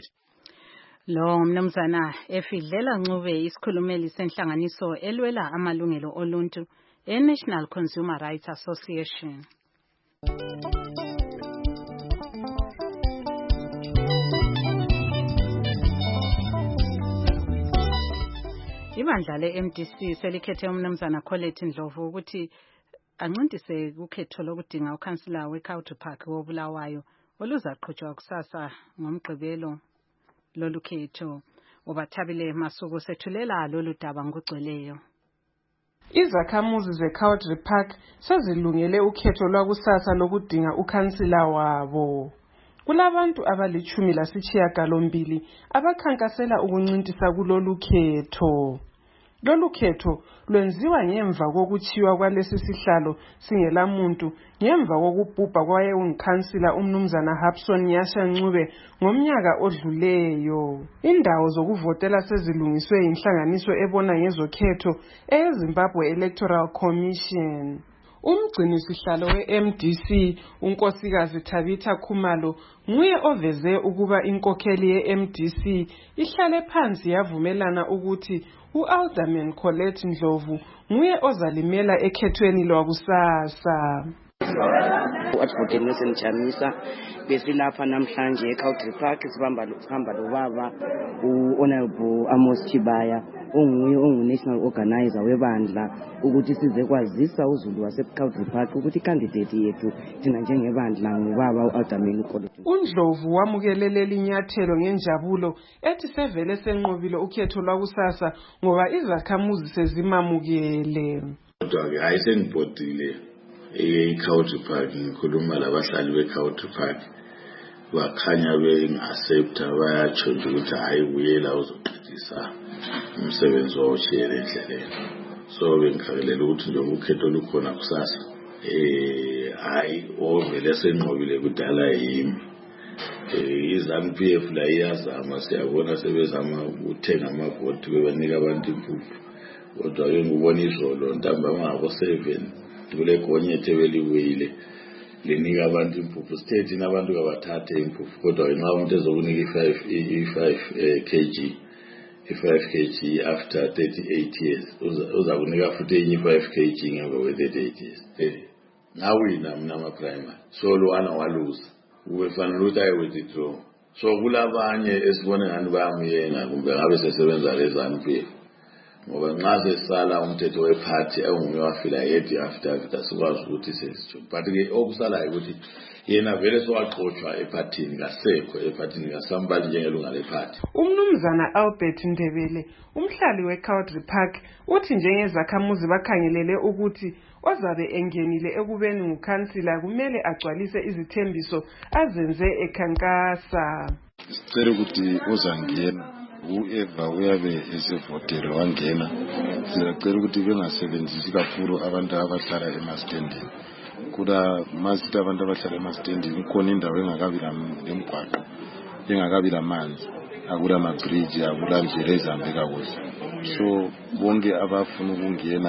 Lo mnumzana Efidlela Ncube isikhulumeli senhlanganiso elwela amalungelo oluntu e-National Consumer Rights Association. Ibandla le-M D C selikhethe umnumzana Colette Ndlovu ukuthi ancintise ukhetho lokudinga ukhansila we-Country Park wobulawayo oluzaqhutshwa kusasa ngomgqibelo lolu khetho. Ubathabile Masuku sethulela lolu daba ngogcweleyo. Izakhamuzi ze-Country Park sezilungele ukhetho lwakusasa lokudinga ukhansila wabo. Kulabantu abalichumi lasitshiyagalombili abakhankasela ukuncintisa kulolu khetho. Lolu khetho lwenziwa ngemva kokuchiwa kwalesi sihlalo singela muntu ngemva kokubhubha kwayengukhansila umnumzana Hapson Nyasha Ncube ngomnyaka odluleyo. Indawo zokuvotela sezilungiswe inhlanganiso ebona ngezokhetho eZimbabwe Electoral Commission. umgcini sihlalo we-M D C unkosikazi Tabitha Khumalo nguye oveze ukuba inkokheli ye-M D C ihlale phansi yavumelana ukuthi u-Alderman Colette Ndlovu nguye ozalimela ekhethweni lwakusasa. U-Advocate Nelson Chamisa besilapha namhlanje eCountry Park sibamba sihamba lobaba u-Honorable Amos Chibaya onguye ongu-national organizer webandla ukuthi size kwazisa uZulu wase-Country Park ukuthi candidate yethu thina njengebandla ngubaba u-Alderman Colette. uNdlovu wamukelele linyathelo ngenjabulo ethi sevele senqobile ukhetho lwakusasa ngoba izakhamuzi sezimamukele. Kodwa-ke ayisengibhodile e-Country Park ngikhuluma labahlali be-Country Park bakhanya bengi-accepta bayatsho nje ukuthi hayi buyela uzoqedisa umsebenzi wawushiyele endleleni. So bengikhakelela ukuthi nje ukhetho lukhona kusasa eh hayi ovele senqobile kudala yimi i-ZANU P F la iyazama siyabona sebezama ukuthenga amavoti bebanika abantu impuphu kodwa ke ngubona izolo ntambama ngabo seven kule gonyethe beliwile lenika abantu impuphu sithethe nabantu kabathathe impuphu kodwa nxa umuntu ezokunika i-five i-five kg i-five kg after thirty-eight years uza kunika futhi enye i-five kg ngemva kwe-thirty-eight years eh ngawina mina ama-primary so lwana waluza ubefanele ukuthi ayi-withdraw so kulabanye esibone ngani bayamuyenga kumbe ngabe sesebenza le-ZANU P F ngoba nxa sesala umthetho wephathi awunguye wafila yedi affidavit asikwazi ukuthi sesitsho but-ke okusalayo ukuthi yena vele sowaxotshwa ephathini kasekho ephathini kasambali njengelunga lephathi. Umnumzana Albert Ndebele umhlali we-Country Park uthi njengezakhamuzi bakhangelele ukuthi ozabe engenile ekubeni ngukhansila kumele agcwalise izithembiso azenze ekhankasa. Sicela ukuthi uzangena whoever uyabe esevotele wangena siyacela ukuthi bengasebenzisi kakhulu abantu abahlala emastendini kuda masithi abantu abahlala emastendini khona indawo engakabi lemgwaqo engakabi lamanzi akula mabridge akula ndlela ezihambeka kuhle so bonke abafuna ukungena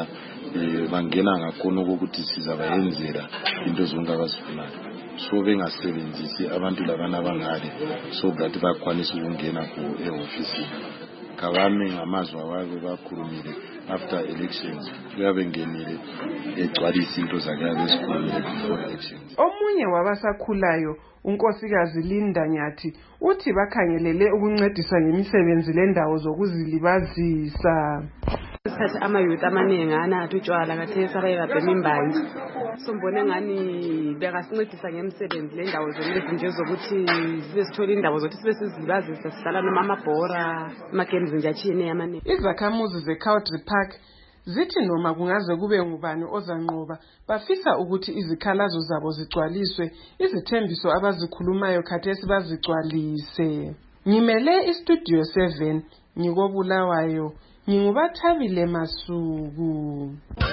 bangena ngakhona ukuthi sizabayenzela into zonke abazifunayo so bengasebenzisi abantu labana abangale so that bakwanise ukungena ku e-office kabame ngamazwi awabe bakhulumile after elections kuyabe ngenile egcwalisa into zakabe esikhulumile before elections. Omunye wabasakhulayo unkosikazi Linda Nyathi uthi bakhangelele ukuncedisa ngemisebenzi lendawo zokuzilibazisa. Isikhathi ama-youth amaningi anathi utshwala kathesi abayekabhema imbangi sombone ngani bekasincedisa ngemisebenzi lendawo zonezi nje zokuthi sibe sithola indawo zokuthi sibe sizilibazisa sidlala noma amabhora ama-games nje atshiyeneyo amaningi. Izakhamuzi ze-Country Park zithi noma kungaze kube ngubani ozanqoba bafisa ukuthi izikhalazo zabo zigcwaliswe izithembiso abazikhulumayo khathesi bazigcwalise. Ngimele istudio seven ngikobulawayo Ngingubathabile Masuku.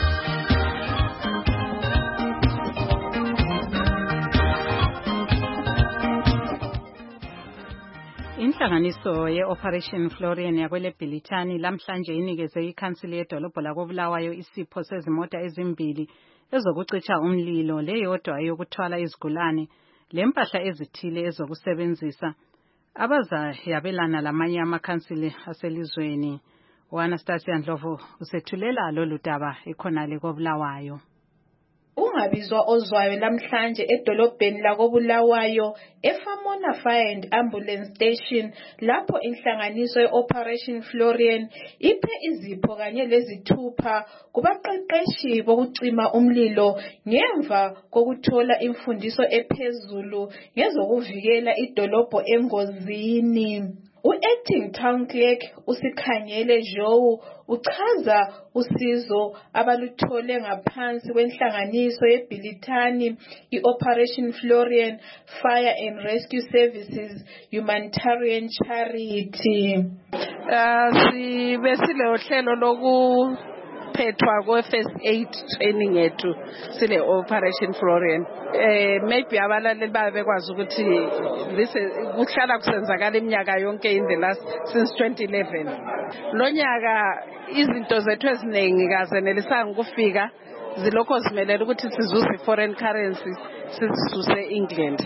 Inhlanganiso ye-Operation Florian yakwele Bhilithani lamhlanje inikeze ikhansili yedolobho lakobulawayo isipho sezimota ezimbili ezokucitsha umlilo leyodwa yokuthwala izigulane lempahla ezithile ezokusebenzisa abazayabelana lamanye amakhansili aselizweni. U-Anastasia Ndlovu usethulela lolu daba ekhonale kobulawayo. Ungabizwa ozwayo lamhlanje edolobheni lakobulawayo eFamona Fire and Ambulance Station lapho inhlanganiso ye-Operation Florian iphe izipho kanye lezithupha kubaqeqeshi bokucima umlilo ngemva kokuthola imfundiso ephezulu ngezokuvikela idolobho engozini. U-Acting Town Clerk usikhangele Joe uchaza usizo abaluthole ngaphansi kwenhlanganiso yeBhilithani i-Operation Florian Fire and Rescue Services Humanitarian Charity. Uh, sibe sile uhlelo loku phethwa kwe-first aid training yethu sile Operation Florian. Eh maybe abalaleli babe bekwazi ukuthi this kuhlala kusenzakala iminyaka yonke in the last since twenty eleven. Lo nyaka izinto zethu eziningi kazenelisanga ukufika zilokho zimelela ukuthi sizuze i-foreign currency sizisuse England.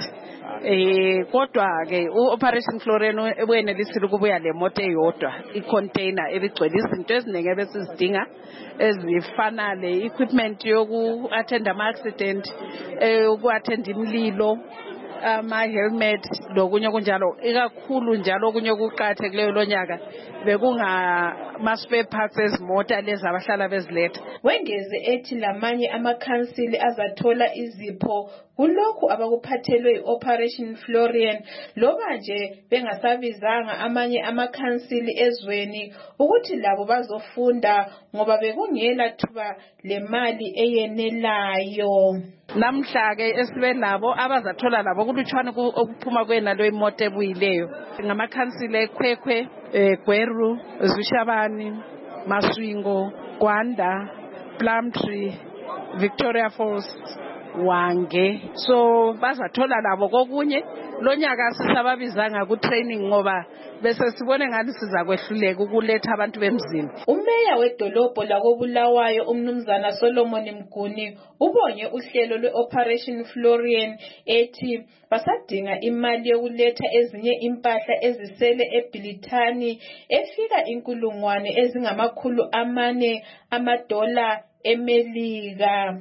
Eh kodwa ke u-Operation Florian uyenelisile ukubuya le moto eyodwa i-container eligcwele izinto eziningi ebesizidinga ezifana le-equipment yoku-attend ama-accident, uku-attend imililo, ama-helmet lokunye okunjalo. Ikakhulu njalo okunye okuqakathekileyo lo nyaka bekungama-spare parts ezimota lezi abahlala beziletha. Wengeze ethi lamanye amakhansili azathola izipho kulokhu abakuphathelwe i-Operation Florian loba nje bengasabizanga amanye amakhansili ezweni ukuthi labo bazofunda ngoba bekungela thuba lemali eyenelayo. Namhla ke esibe nabo abazathola labo kulutshwana okuphuma kwena lo imoto ebuyileyo ngamakhansili eKhwekhwe, Gweru, Zwishabani, Maswingo, Gwanda, Plumtree, Victoria Falls, Wange. So bazathola labo kokunye lo nyaka sisababizanga ku training ngoba bese sibone ngani siza kwehluleka ukuletha abantu bemzini. Umeya wedolobho lakobulawayo umnumzana Solomon Mguni ubonye uhlelo lwe-Operation Florian ethi basadinga imali yokuletha ezinye impahla ezisele eBilitani efika inkulungwane ezingamakhulu amane amadola eMelika.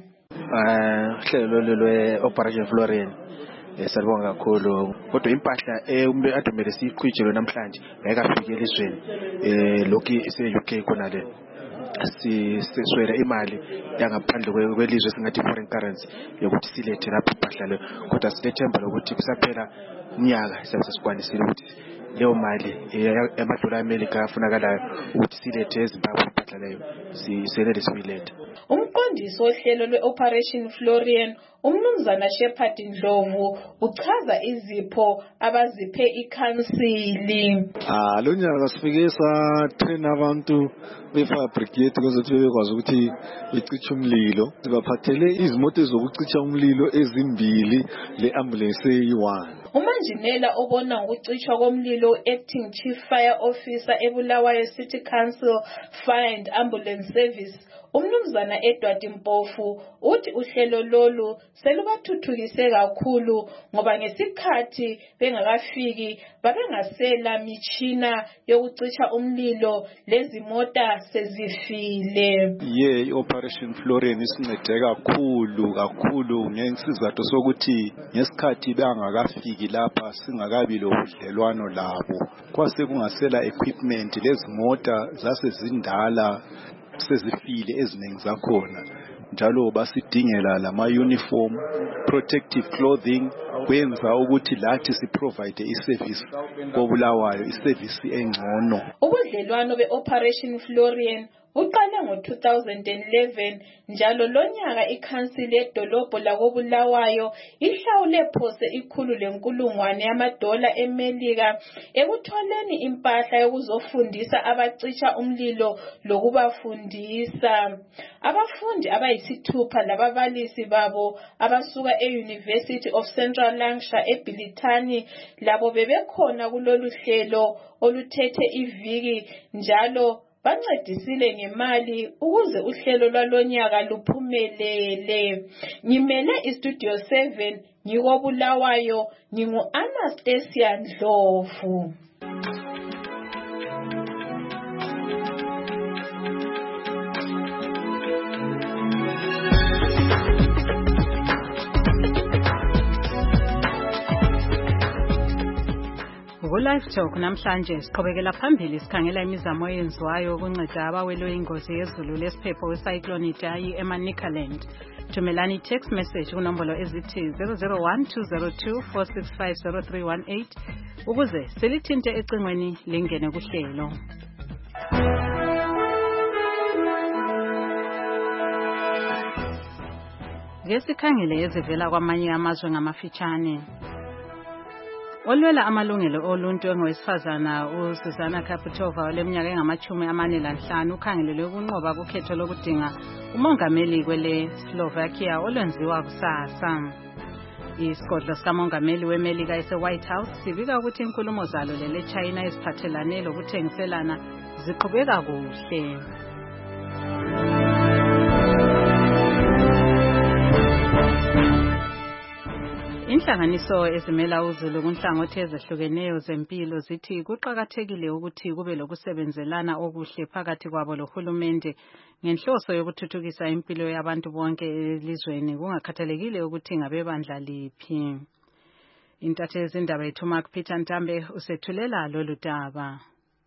Eh uhlelo lwe-Operation Florian esibonga kakhulu kodwa impahla eh ade kumele siyiqhwijele namhlanje ngayikafiki elizweni eh lokho ise-U K khona le siswela imali yangaphandle kwelizwe singathi foreign currency yokuthi silethe lapha impahla le kodwa silethemba lokuthi kusaphela unyaka sesizikwanisile ukuthi leyo mali emadola eMelika afunakalayo ukuthi silethe eZimbabwe impahla leyo sisenele siyilethe. Umqondisi wohlelo lwe-Operation Florian umnumzana Shepherd Ndlovu uchaza izipho abaziphe ikhansili. Ah lo nyaka sifike sa train abantu be-fire brigade ukuthi bekwazi ukuthi beciche umlilo. Sibaphathele izimoto zokucicha umlilo ezimbili le-ambulance eyi-one. Umanjinela obona ngokucishwa komlilo acting chief fire officer eBulawayo City Council Fire and Ambulance Service umnumzana Edward Mpofu uthi uhlelo lolu selubathuthukise kakhulu ngoba ngesikhathi bengakafiki babengasela mitshina yokucisha umlilo lezi mota sezifile. Ye i-Operation Florian isincede kakhulu kakhulu ngesizathu sokuthi ngesikhathi bengakafiki lapha singakabi lobudlelwano labo kwase kungasela equipment lezi mota zasezindala sezifile eziningi zakhona njalo basidingela lama uniform protective clothing kwenza ukuthi lathi si provide iservice kobulawayo iservice engcono. Ubudlelwano be-Operation Florian uqale ngo-two thousand eleven njalo lonyaka ikhansili edolobho lakobulawayo ihlawule phose ikhulu lenkulungwane yamadola eMelika ekutholeni impahla yokuzofundisa abacisha umlilo lokubafundisa. Abafundi abayisithupha lababalisi babo abasuka e-University of Central Lancashire eBilitani labo bebekhona kulolu hlelo oluthethe iviki njalo bancedisile ngemali ukuze uhlelo lwalonyaka luphumelele. Ngimele iStudio seven ngikobulawayo ngingu-Anastasia Ndlovu. Live Talk namhlanje siqhubekela phambili sikhangela imizamo eyenziwayo ukunceda abawelwe ingozi yezulu lesiphepho wecyclone Idai eManicaland. Thumelani text message kunombolo ezithi zero zero one two zero two four six five zero three one eight ukuze selithinte ecingweni lingene kuhlelo. Ngesikhangele ezivela kwamanye amazwe ngamafitshane. Olwela amalungelo oluntu engowesifazana uSusanna Kaputova oleminyaka engamachumi amane lanhlanu ukhangelelwe ukunqoba kukhetho lokudinga umongameli kwele Slovakia olwenziwa kusasa. Isigodlo sikamongameli weMelika ese-White House sibika ukuthi inkulumo zalo lele China eziphathelane lokuthengiselana ziqhubeka kuhle. Inhlanganiso ezimela uZulu kunhlangothi ezehlukeneyo zempilo zithi kuqakathekile ukuthi kube lokusebenzelana okuhle phakathi kwabo lohulumende ngenhloso yokuthuthukisa impilo yabantu bonke elizweni kungakhathalekile ukuthi ngabebandla liphi. Intatheli zindaba yethu Mark Peter Ntambe usethulela lolu daba.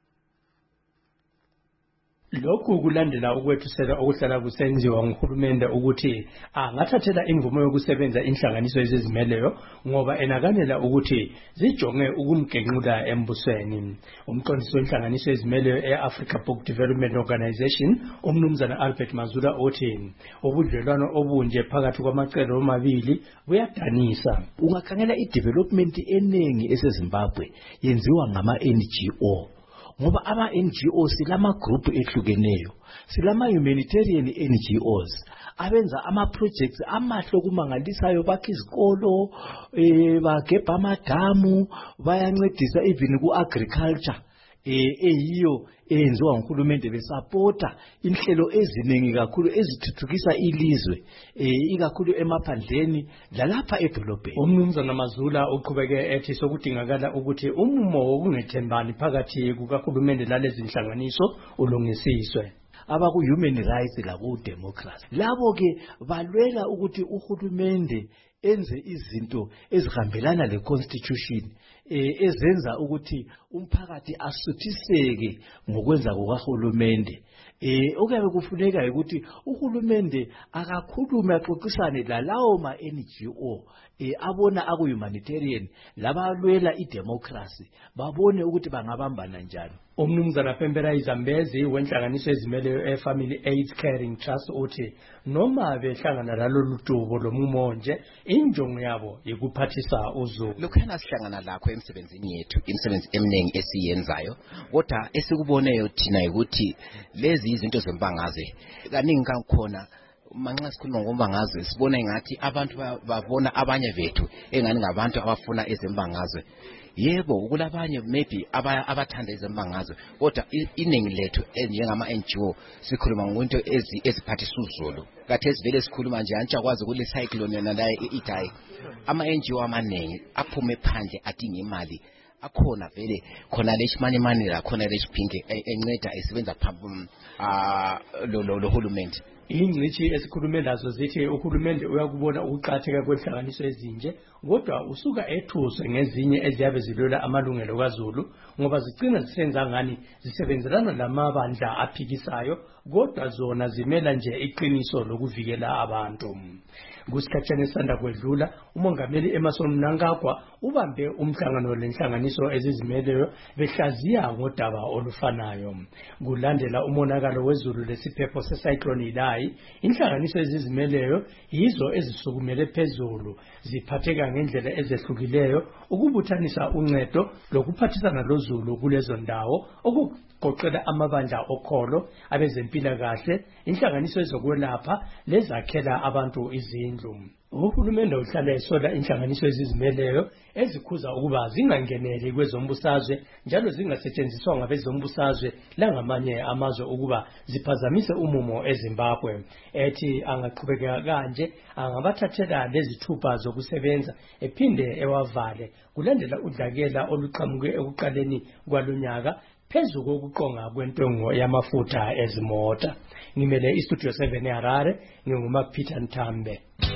Lokhu kulandela ukwethusela okuhlala kusenziwa nguhulumende ukuthi angathathela imvumo yokusebenza inhlanganiso ezizimeleyo ngoba enakanela ukuthi zijonge ukumgenqula embusweni. Umqondisi wenhlanganiso ezimeleyo e-Africa Book Development Organization, umnumzana Albert Mazula uthi ubudlelwano obunje phakathi kwamacele omabili buyadanisa. Ungakhangela i-development eningi eseZimbabwe yenziwa ngama-N G O. Ngoba ama-N G O silama group ehlukeneyo, silama humanitarian N G Os abenza ama projects amahle kumangalisayo, bakha izikolo, eh bagebha amadamu, bayancedisa even ku agriculture eh eyiyo enziwa nguhulumende besupporta inhlelo eziningi kakhulu ezithuthukisa ilizwe eh ikakhulu emaphandleni lalapha edolobheni. Umnumzana Mazula uqhubeke ethi sokudingakala ukuthi umumo wokungethembani phakathi kukahulumende lalezi inhlanganiso ulungisiswe. Abaku human rights laku democracy labo ke balwela ukuthi uhulumende enze izinto ezihambelana le constitution eh ezenza ukuthi umphakathi asuthiseke ngokwenza kukaHulumende. Eh okuyabe kufuneka ukuthi uhulumende akakhulume axoxisane lalawo ma N G O eh abona aku humanitarian labalwela idemocracy babone ukuthi bangabambana njani. Umnumzana Pembera Izambezi wenhlanganiso ezimeleyo e-Family Aid Caring Trust uthi noma behlangana lalolu dubo lomumo nje injongo yabo yikuphathisa uZulu. Lokhana sihlangana lakho emsebenzini yethu imisebenzi eminingi esiyenzayo kodwa esikuboneyo thina ukuthi lezi izinto zembangaze kaningi kakhona manxa sikhuluma ngombangazwe sibona engathi abantu babona abanye bethu engani ngabantu abafuna ezembangazwe. Yebo kulabanye maybe abathanda ezembangazwe kodwa iningi lethu njengama N G O sikhuluma ngonto ezi eziphathisa uZulu. Kathi esivele sikhuluma nje antsha kwazi kule cyclone yona la iDai ama N G O amanengi aphume phandle adinga imali akhona vele khona leshimanye mani la khona leshiphinge enceda esebenza phambi ah lo lo hulumende. Ingcithi esikhulume lazo zithi uhulumende uyakubona ukuqhatheka kwenhlanganiso ezinje kodwa usuka ethuswe ngezinye eziyabe zilwela amalungelo kaZulu ngoba zicina zisenza ngani zisebenzelana lamabandla aphikisayo kodwa zona zimela nje iqiniso lokuvikela abantu. Kusikhathane sanda kwedlula umongameli Emmerson Mnangagwa ubambe umhlangano lenhlanganiso ezizimeleyo behlaziya ngodaba olufanayo. Kulandela umonakalo weZulu lesiphepho secyclone Idai, inhlanganiso ezizimeleyo yizo ezisukumele phezulu ziphatheka ngendlela ezehlukileyo ukubuthanisa uncedo lokuphathisana loZulu kulezo ndawo okugoqela amabandla okholo, abezempilakahle, inhlanganiso ezokwelapha lezakhela abantu izindlu. Uhulumende uhlala esola inhlanganiso ezizimeleyo ezikhuza ukuba zingangeneli kwezombusazwe njalo zingasetshenziswa ngabezombusazwe langamanye amazwe ukuba ziphazamise umumo eZimbabwe. Ethi angaqhubeka kanje angabathathela lezithupha zokusebenza ephinde ewavale kulandela udlakela oluqhamuke ekuqaleni kwalonyaka phezu kokuqonga kwentengo yamafutha ezimota. Ngimele iStudio seven eHarare, nginguMark Peter Ntambe.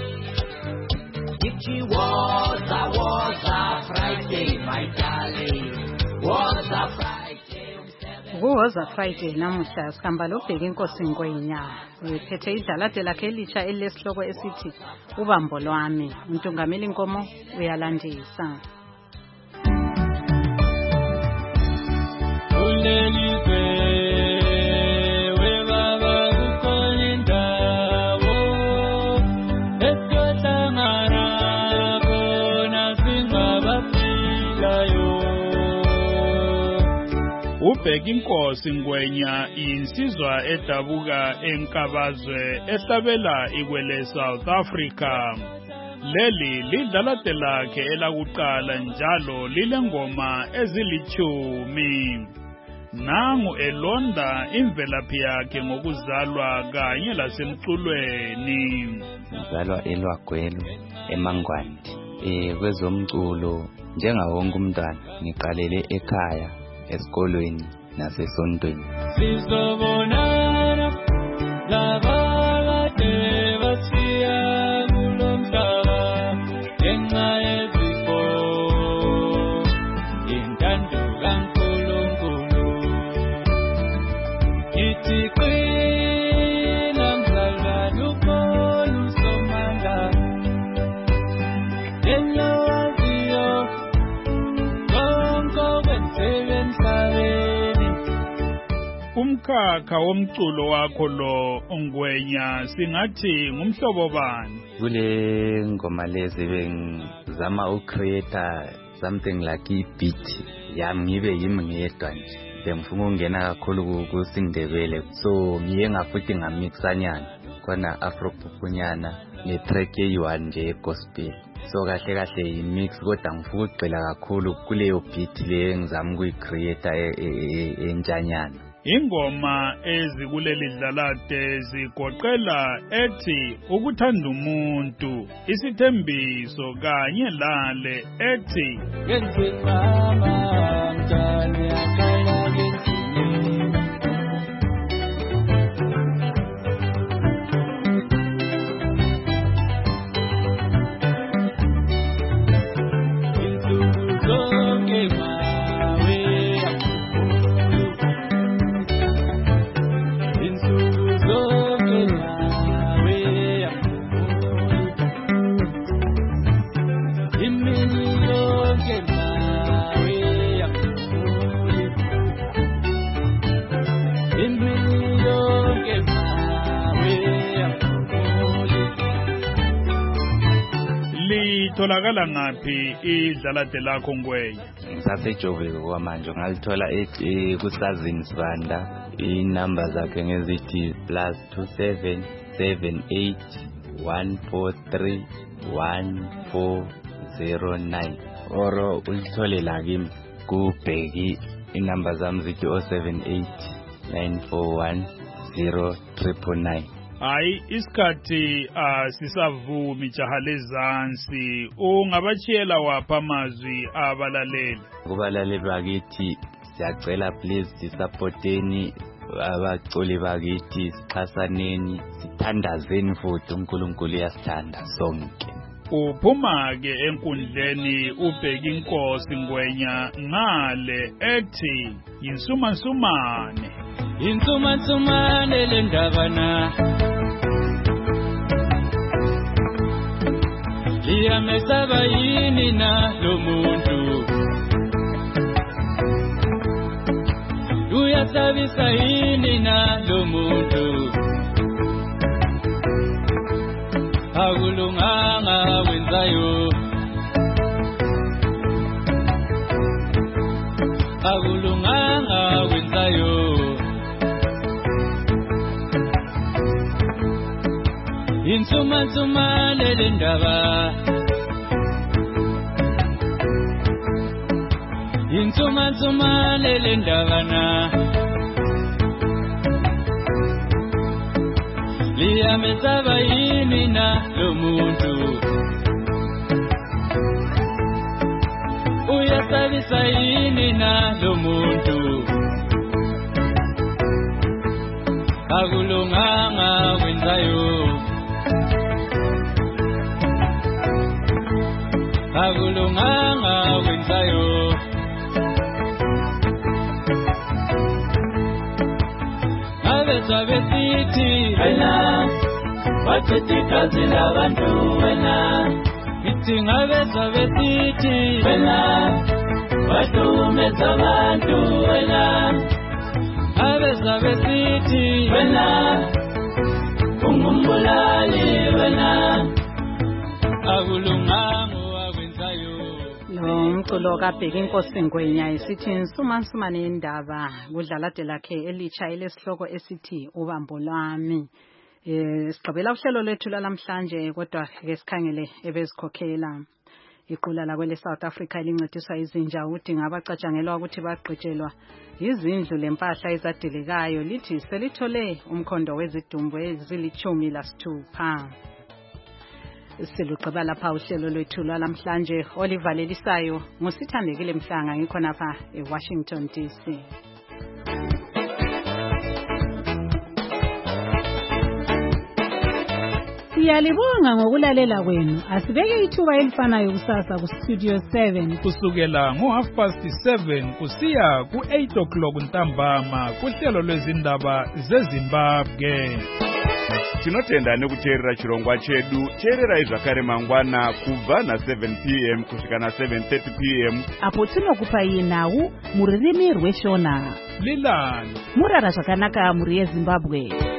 It was a was a Friday, my darling. Was a Friday. Was a Friday namuhla sikhamba lobheka inkosi Ngwenya. Wephethe idlalade lakhe elisha elesihloko esithi ubambo lwami. Untungameli Nkomo uyalandisa. Ubheka inkosi Ngwenya insizwa edabuka enkabazwe ehlabela ikwele South Africa. Leli lidlalate lakhe elakuqala njalo lilengoma ezilichumi. Nangu elonda imvelaphi yakhe ngokuzalwa kanye lasemculweni. Ngizalwa eLwagwelo eMangwandi eh kwezomculo njengawo wonke umntwana ngiqalele ekhaya esikolweni nasesontweni. Sizobonana laba kade basiya kulomhlaba ngenxa yezifo intando kaNkulunkulu ithi qina mzalwane ukhona uSomandla enyawaziyo konke okwenzeka emhlabeni. Umkhakha womculo wakho lo Ngwenya singathi ngumhlobo bani? Kule ngoma lezi bengizama ucreate something like i-beat yami ngibe yimi ngedwa nje. Bengifuna ukungena kakhulu kusindebele, so ngiye ngafuthi ngamixanyana khona afropupunyana ne-track eyi-one nje gospel. So kahle kahle i-mix kodwa ngifuna ukugxila kakhulu kuleyo beat le engizama ukuyicreate entshanyana. Ingoma ezikuleli dlalade zigoqela ethi ukuthanda umuntu, isithembiso kanye lale ethi ngenzimama mntwana yakala ngenzimini insuku zonke mawe insuku zonke mawe imini yonke mawe imini yonke mawe litholakala ngaphi idlalade lakho Ngwenya? Ngisasejoveni kwamanje ngalithola kusazini Sibanda. Inamba zakhe ngezithi plus two seven seven eight one four three one four zero nine oro ulithole la kimi kubheki inamba zami zithi oh seven eight nine four one zero triple nine. Hayi isikhathi asisavumi jaha lezansi, ungabachiyela wapha amazwi abalaleli? Kubalaleli bakithi siyacela please disupporteni abaculi bakithi, sixhasaneni, sithandazeni futhi uNkulunkulu uyasithanda sonke. Uphuma ke enkundleni ubheka inkosi Ngwenya ngale ethi yinsumansumane. Insumansumane le ndabana liyamesaba yini na lo muntu luyasabisa yini na lo muntu akulunganga wenzayo akulunganga wenzayo insumansumane le ndaba insumansumane le ndabana liyamesaba yini na lo muntu uyasabisa yini na lo muntu akulunganga wenzayo akulunganga wenzayo abezwa besithi wena wathethe igazi labantu wena ithi ngabezwa besithi wena wahlumeza abantu wena abezwa besithi wena ungumbulali wena akulunganga wakwenzayo. Lo mculo kabheka inkosi Ngwenya isithi insumansumane yendaba kudlalade lakhe elitsha elesihloko esithi ubambo lwami. Eh sigqibela uhlelo lethu lalamhlanje kodwa ke sikhangele ebezikhokhela iqula la kwele South Africa elincediswa izinja udinga abacatshangelwa ukuthi bagqitshelwa izindlu lempahla ezadilikayo lithi selithole umkhondo wezidumbu ezilithumi lasithupha. Silugqiba lapha uhlelo lwethu lwalamhlanje olivalelisayo ngusithandekile Mhlanga ngikhona lapha eWashington D C. Siyalibonga ngokulalela kwenu. Asibeke ithuba elifanayo kusasa ku Studio seven kusukela ngo half past seven kusiya ku eight o'clock ntambama kuhlelo lwezindaba zeZimbabwe. Tinotenda nekuteerera chirongwa chedu. Teerera zvakare mangwana kubva na seven p m kusvika na seven thirty p m apo tinokupai nhau muririmi rweShona. Lilani murara zvakanaka muri yeZimbabwe.